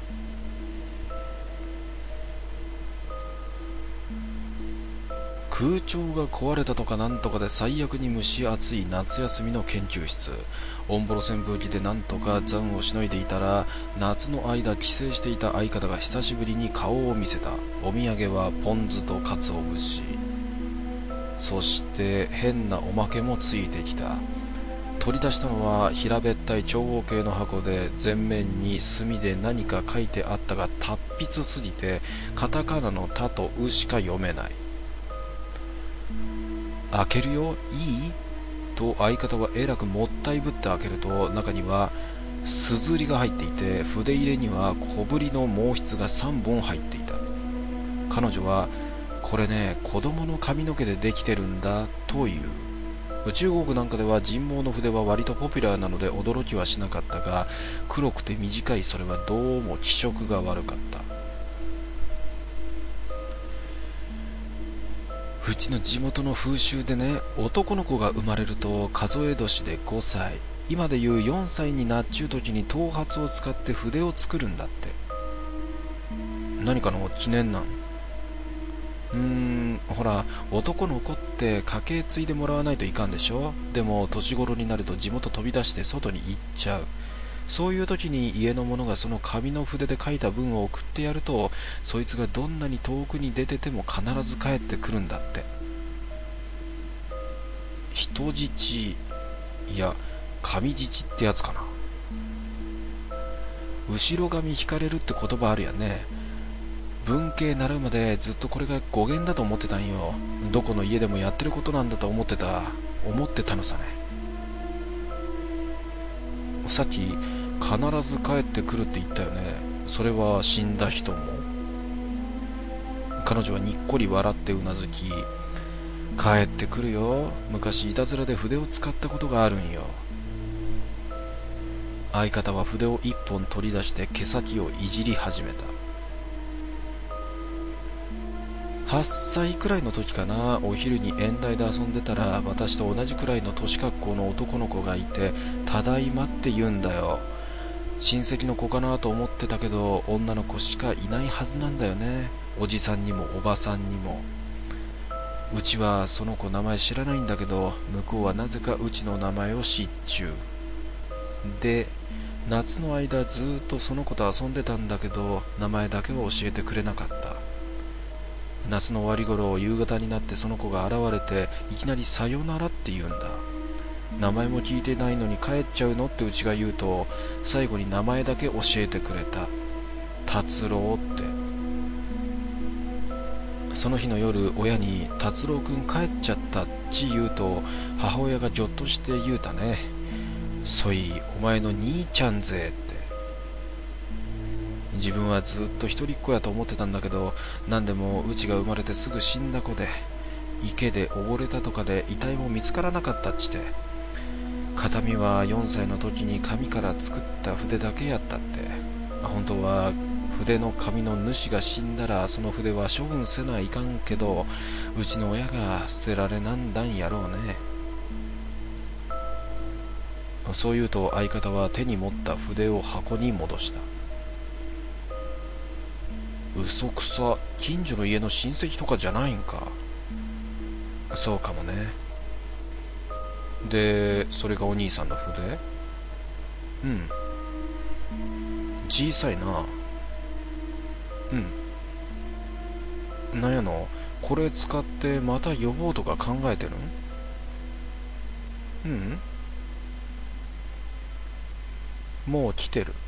空調が壊れたとかなんとかで最悪に蒸し暑い夏休みの研究室。オンボロ扇風機でなんとか残をしのいでいたら、夏の間帰省していた相方が久しぶりに顔を見せた。お土産はポン酢と鰹節、そして変なおまけもついてきた。取り出したのは平べったい長方形の箱で、前面に墨で何か書いてあったが達筆すぎてカタカナの「タ」と「ウ」しか読めない。開けるよ、いいと相方はえらくもったいぶって開けると、中にはすずりが入っていて、筆入れには小ぶりの毛筆が3本入っていた。彼女はこれね、子供の髪の毛でできてるんだという。 中国なんかでは人毛の筆は割とポピュラーなので驚きはしなかったが、黒くて短いそれはどうも気色が悪かった。うちの地元の風習でね、男の子が生まれると数え年で5歳、今でいう4歳になっちゅう時に頭髪を使って筆を作るんだって。何かの記念なん？ほら、男の子って家系継いでもらわないといかんでしょ。でも年頃になると地元飛び出して外に行っちゃう。そういう時に家の者がその紙の筆で書いた文を送ってやると、そいつがどんなに遠くに出てても必ず帰ってくるんだって。人質、いや紙質ってやつかな。後ろ髪引かれるって言葉あるやね。文系習うまでずっとこれが語源だと思ってたんよ。どこの家でもやってることなんだと思ってたのさね。さっき必ず帰ってくるって言ったよね。それは死んだ人も？彼女はにっこり笑ってうなずき、帰ってくるよ。昔いたずらで筆を使ったことがあるんよ。相方は筆を一本取り出して毛先をいじり始めた。8歳くらいの時かな。お昼に縁台で遊んでたら、私と同じくらいの年格好の男の子がいて、ただいまって言うんだよ。親戚の子かなと思ってたけど、女の子しかいないはずなんだよね。おじさんにもおばさんにも。うちはその子名前知らないんだけど、向こうはなぜかうちの名前を知っちゅう。で、夏の間ずーっとその子と遊んでたんだけど、名前だけは教えてくれなかった。夏の終わり頃、夕方になってその子が現れて、いきなりさよならって言うんだ。名前も聞いてないのに帰っちゃうのってうちが言うと、最後に名前だけ教えてくれた。達郎って。その日の夜、親に達郎くん帰っちゃったっち言うと、母親がぎょっとして言うたね。そい、お前の兄ちゃんぜって。自分はずっと一人っ子やと思ってたんだけど、なんでもうちが生まれてすぐ死んだ子で、池で溺れたとかで遺体も見つからなかったっちて。形見は4歳の時に紙から作った筆だけやったって。本当は筆の紙の主が死んだらその筆は処分せないかんけど、うちの親が捨てられなんだんやろうね。そう言うと相方は手に持った筆を箱に戻した。嘘くさ、近所の家の親戚とかじゃないんか。そうかもね。で、それがお兄さんの筆？うん。小さいな。うん。なんやの、これ使ってまた呼ぼうとか考えてるん？うん。もう来てる。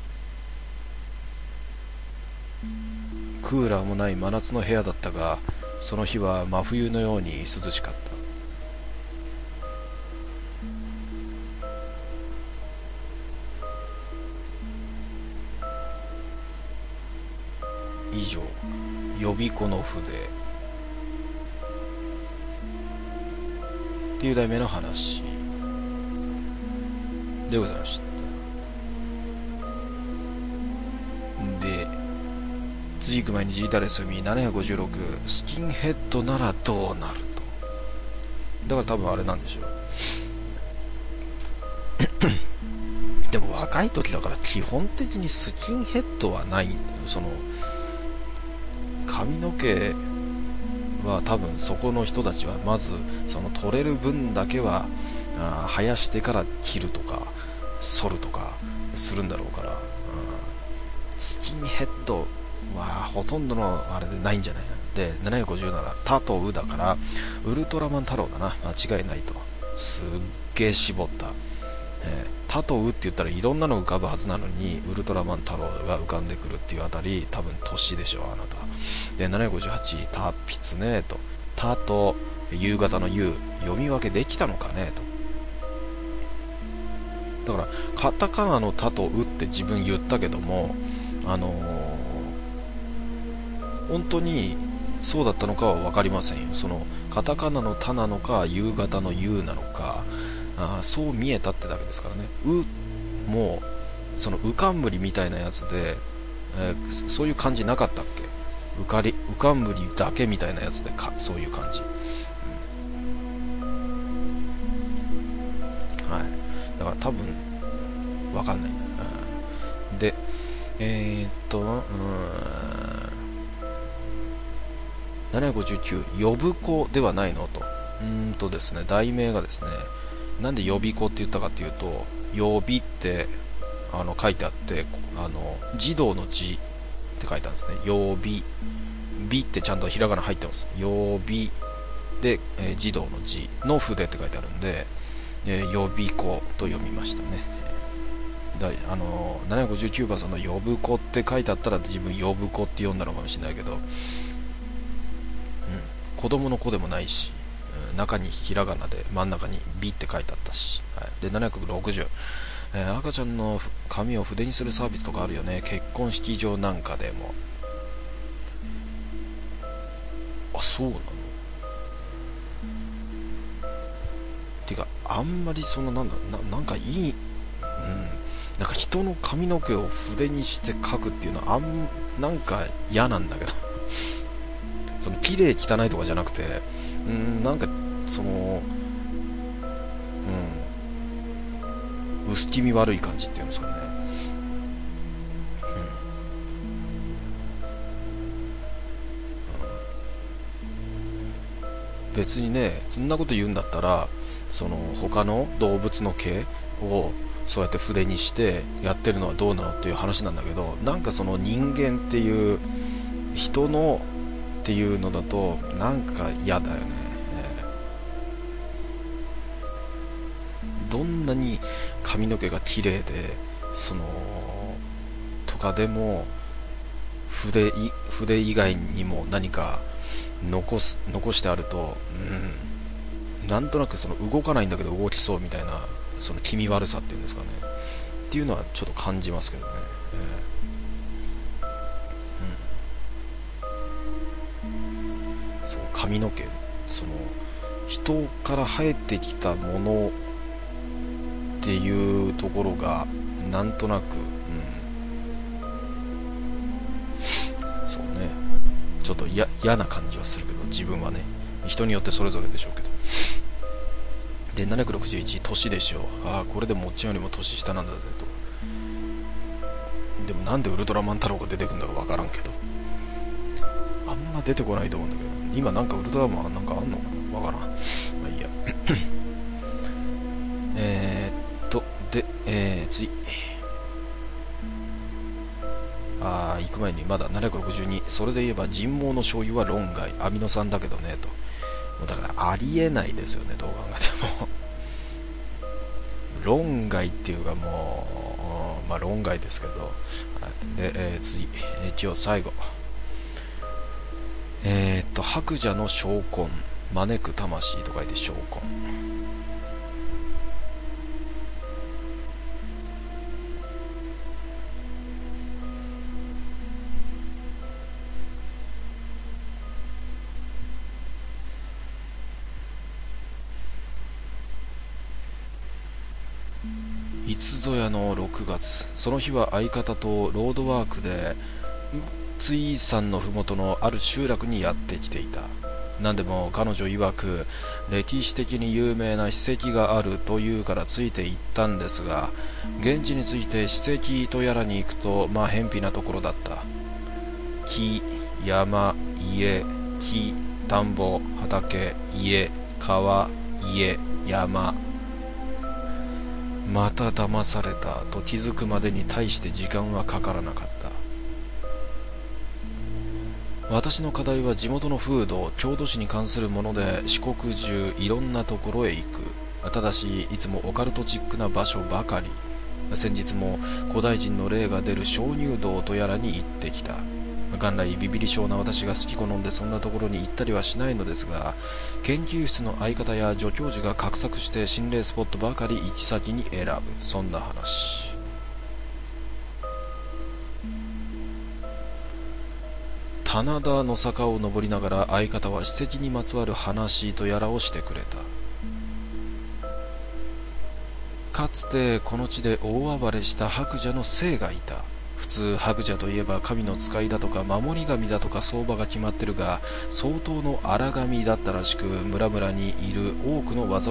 クーラーもない真夏の部屋だったが、その日は真冬のように涼しかった。以上、予備校の筆っていう題名の話でございました。で、次行く前にジータレスミ756、スキンヘッドならどうなると。だから多分あれなんでしょう。でも若い時だから基本的にスキンヘッドはない。その髪の毛は多分そこの人たちはまずその取れる分だけは生やしてから切るとか剃るとかするんだろうから、スキンヘッドはほとんどのあれでないんじゃない。で757タとウだからウルトラマン太郎だな、間違いないと。すっげえ絞った、タとウって言ったらいろんなの浮かぶはずなのにウルトラマン太郎が浮かんでくるっていうあたり、多分年でしょあなたで。758タピツねと、タと夕方の夕読み分けできたのかねと。だからカタカナのタとウって自分言ったけども、本当にそうだったのかは分かりませんよ。そのカタカナのタなのか夕方の夕なのか、そう見えたってだけですからね。もうその浮かんむりみたいなやつで、そういう感じなかったっけ。浮かんむりだけみたいなやつでそういう感じ、はい、だから多分分かんない、で759呼ぶ子ではないのとですね、題名がですね、なんで呼び子って言ったかっていうと、呼びって書いてあって、児童の字って書いてあるんですね。呼び、びってちゃんとひらがな入ってます。呼びで、児童の字の筆って書いてあるんで、呼び子と読みましたね。759番さんの呼ぶ子って書いてあったら自分呼ぶ子って読んだのかもしれないけど、子供の子でもないし、中にひらがなで真ん中に美って書いてあったし、はい、で760、赤ちゃんの髪を筆にするサービスとかあるよね、結婚式場なんかでも。あ、そうなの。てかあんまりそのなんかいい、なんか人の髪の毛を筆にして書くっていうのはなんか嫌なんだけどその綺麗汚いとかじゃなくて、なんかその、薄気味悪い感じっていうんですかね。別にね、そんなこと言うんだったら、その他の動物の毛をそうやって筆にしてやってるのはどうなのっていう話なんだけど、なんかその人間っていう人のっていうのだとなんか嫌だよね。どんなに髪の毛が綺麗でそのとかでも筆以外にも何か残してあると、なんとなくその動かないんだけど動きそうみたいな、その気味悪さっていうんですかね、っていうのはちょっと感じますけどね。そう、髪の毛、その人から生えてきたものっていうところがなんとなく、そうね、ちょっと嫌な感じはするけど、自分はね、人によってそれぞれでしょうけど。で761、年でしょう。これでもっちゃんよりも年下なんだぜと。でもなんでウルトラマン太郎が出てくるんだかわからんけど、あんま出てこないと思うんだけど、今なんかウルトラマンなんかあんのかな、わからん。まあいいやで、次行く前にまだ762、それで言えば人毛の醤油は論外、アミノ酸だけどねと。もうだからありえないですよね、どう考えても論外っていうかもう、まあ論外ですけど、で、次、今日最後、白蛇の昇魂、招く魂と書いて昇魂。いつぞやの6月、その日は相方とロードワークで津井山のふもとのある集落にやってきていた。何でも彼女曰く歴史的に有名な史跡があるというからついて行ったんですが、現地について史跡とやらに行くとまあ偏僻なところだった。木、山、家、木、田んぼ、畑、家、川、家、山、また騙されたと気づくまでに大して時間はかからなかった。私の課題は地元の風土、郷土史に関するもので、四国中いろんなところへ行く。ただしいつもオカルトチックな場所ばかり。先日も古代人の霊が出る鍾乳洞とやらに行ってきた。元来ビビり症な私が好き好んでそんなところに行ったりはしないのですが、研究室の相方や助教授が画策して心霊スポットばかり行き先に選ぶ、そんな話。 棚田の坂を登りながら相方は史跡にまつわる話とやらをしてくれた。かつてこの地で大暴れした白蛇の精がいた。普通白蛇といえば神の使いだとか守り神だとか相場が決まってるが、相当の荒神だったらしく、村々に多くの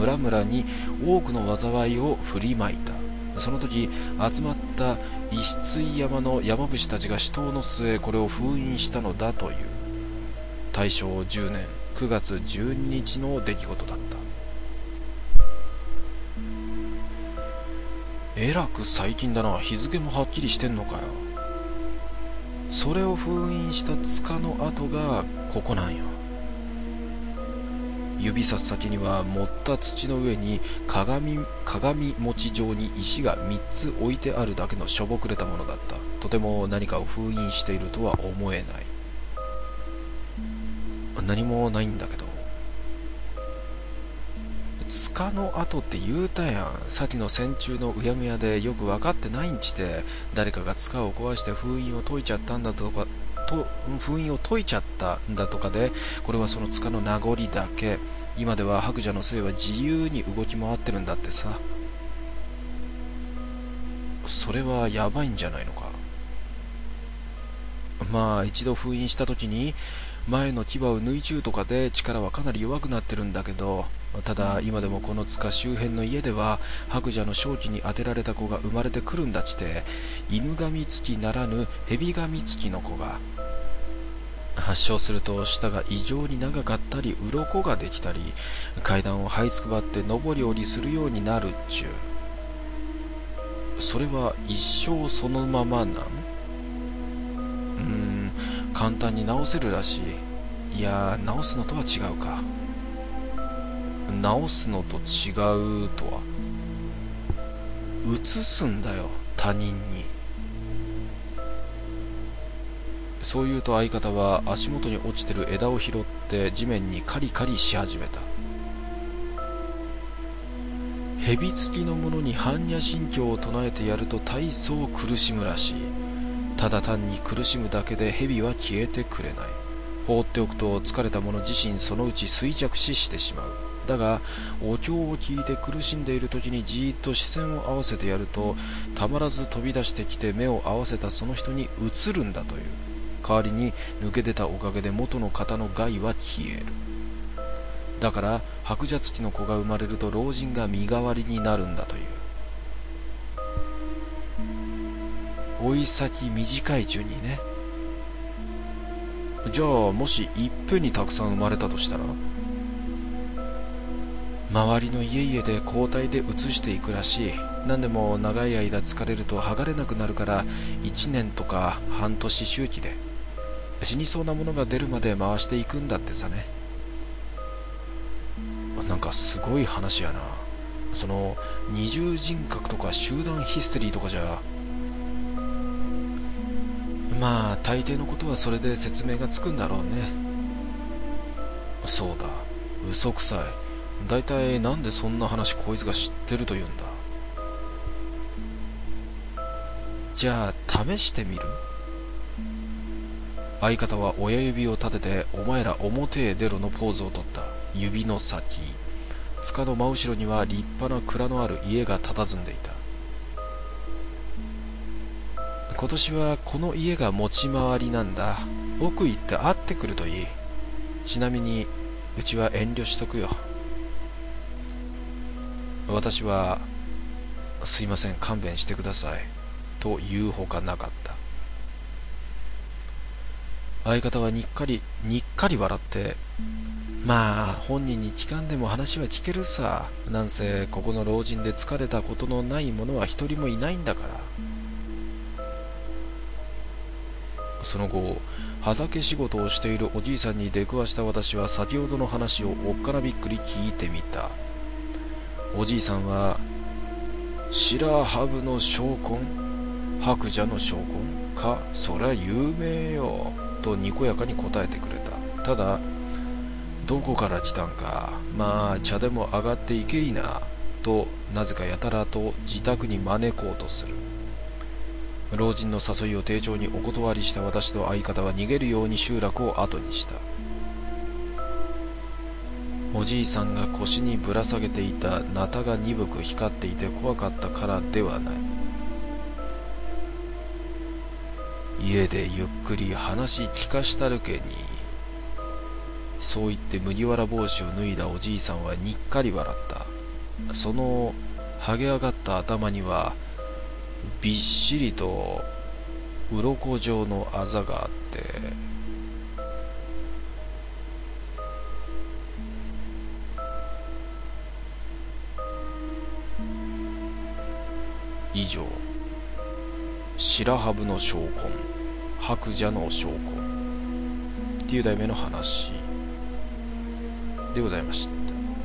災いを振りまいた。その時集まった石鎚山の山伏たちが死闘の末、これを封印したのだという。大正10年9月12日の出来事だった。えらく最近だな。日付もはっきりしてんのかよ。それを封印した塚の跡がここなんよ。指さす先には盛った土の上に鏡餅状に石が3つ置いてあるだけのしょぼくれたものだった。とても何かを封印しているとは思えない。何もないんだけど。塚の跡って言うたやん。先の戦中のうやむやでよく分かってないんちて、誰かが塚を壊して封印を解いちゃったんだとかで、これはその塚の名残だけ。今では白蛇の精は自由に動き回ってるんだってさ。それはやばいんじゃないのか。まあ一度封印した時に前の牙を抜いちゅうとかで力はかなり弱くなってるんだけど、ただ今でもこの塚周辺の家では白蛇の正気に当てられた子が生まれてくるんだちて、犬神付きならぬ蛇神付きの子が発症すると舌が異常に長かったり鱗ができたり、階段を這いつくばって上り下りするようになるっちゅう。それは一生そのままなん？簡単に治せるらしい。いや、治すのとは違うか。治すのと違うとは、移すんだよ、他人に。そう言うと相方は足元に落ちてる枝を拾って地面にカリカリし始めた。蛇付きの者に般若心経を唱えてやると大層苦しむらしい。ただ単に苦しむだけで蛇は消えてくれない。放っておくと疲れた者自身そのうち衰弱死してしまう。だがお経を聞いて苦しんでいる時にじーっと視線を合わせてやると、たまらず飛び出してきて目を合わせたその人に移るんだという。代わりに抜け出たおかげで元の方の害は消える。だから白蛇付きの子が生まれると老人が身代わりになるんだという。老い先短い順にね。じゃあもしいっぺんにたくさん生まれたとしたら、周りの家々で交代で移していくらしい。何でも長い間疲れると剥がれなくなるから、1年とか半年周期で死にそうなものが出るまで回していくんだってさね。なんかすごい話やな。その二重人格とか集団ヒステリーとかじゃ、まあ大抵のことはそれで説明がつくんだろうね。そうだ、嘘くさい。だいたいなんでそんな話こいつが知ってると言うんだ。じゃあ試してみる？相方は親指を立ててお前ら表へ出ろのポーズをとった。指の先、塚の真後ろには立派な蔵のある家が佇んでいた。今年はこの家が持ち回りなんだ。奥行って会ってくるといい。ちなみにうちは遠慮しとくよ。私はすいません、勘弁してくださいと言うほかなかった。相方はにっかり笑って、まあ本人に聞かんでも話は聞けるさ。なんせここの老人で疲れたことのない者は一人もいないんだから。その後畑仕事をしているおじいさんに出くわした私は先ほどの話をおっかなびっくり聞いてみた。おじいさんは白ハブの証拠、白蛇の証拠か、そりゃ有名よとにこやかに答えてくれた。ただどこから来たんか、まあ茶でも上がっていけいなとなぜかやたらと自宅に招こうとする。 老人の誘いを丁重にお断りした私と相方は逃げるように集落を後にした。おじいさんが腰にぶら下げていたナタが鈍く光っていて怖かったからではない。家でゆっくり話聞かしたるけに。そう言って麦わら帽子を脱いだおじいさんはにっかり笑った。その剥げ上がった頭にはびっしりと鱗状のあざがあって、以上、白羽の証拠、白蛇の証拠っていう題名の話でございました。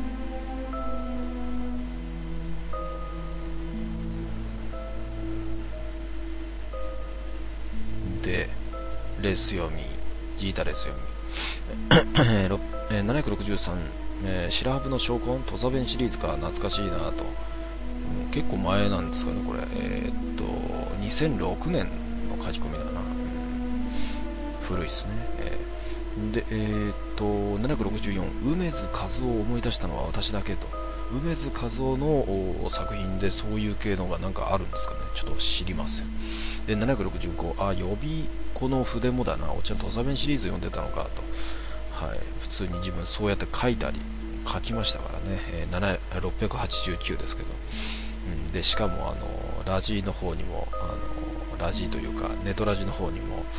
で、レース読み、ジータレース読み763、白羽の証拠土佐弁シリーズか、懐かしいなと、結構前なんですかねこれ。2006年の書き込みだな、古いですね。で、764、梅津和夫を思い出したのは私だけと。梅津和夫の作品でそういう系のがなんかあるんですかね、ちょっと知りません。で、765、予備この筆もだな、お茶土佐弁シリーズ読んでたのかと。はい、普通に自分そうやって書きましたからね、689ですけど、でしかもラジの方にもラジというかネトラジの方にも、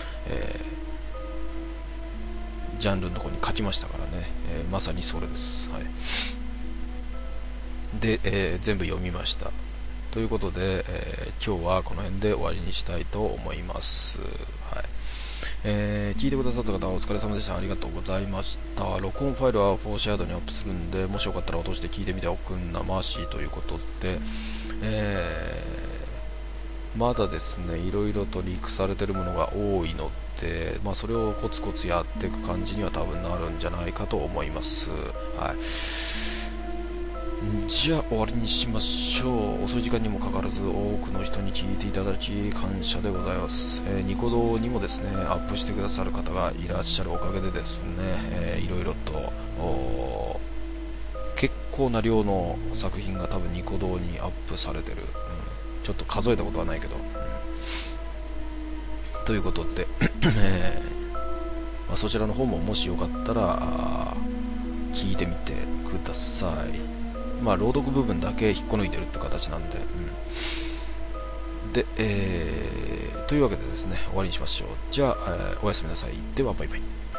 ジャンルの方に書きましたからね、まさにそれです。はい、で、全部読みましたということで、今日はこの辺で終わりにしたいと思います。はい、聞いてくださった方はお疲れ様でした。ありがとうございました。録音ファイルはフォーシャドにアップするんで、もしよかったら落として聞いてみておくんなましということで、まだですね、いろいろとリークされているものが多いので、それをコツコツやっていく感じには多分なるんじゃないかと思います。はい、じゃあ終わりにしましょう。遅い時間にもかかわらず多くの人に聞いていただき感謝でございます。ニコ動にもですねアップしてくださる方がいらっしゃるおかげでですね、いろいろと結構な量の作品が多分ニコ動にアップされてる、ちょっと数えたことはないけど、ということで、そちらの方ももしよかったら聞いてみてください。朗読部分だけ引っこ抜いてるって形なんで、で、というわけでですね終わりにしましょう。じゃあ、おやすみなさい。ではバイバイ。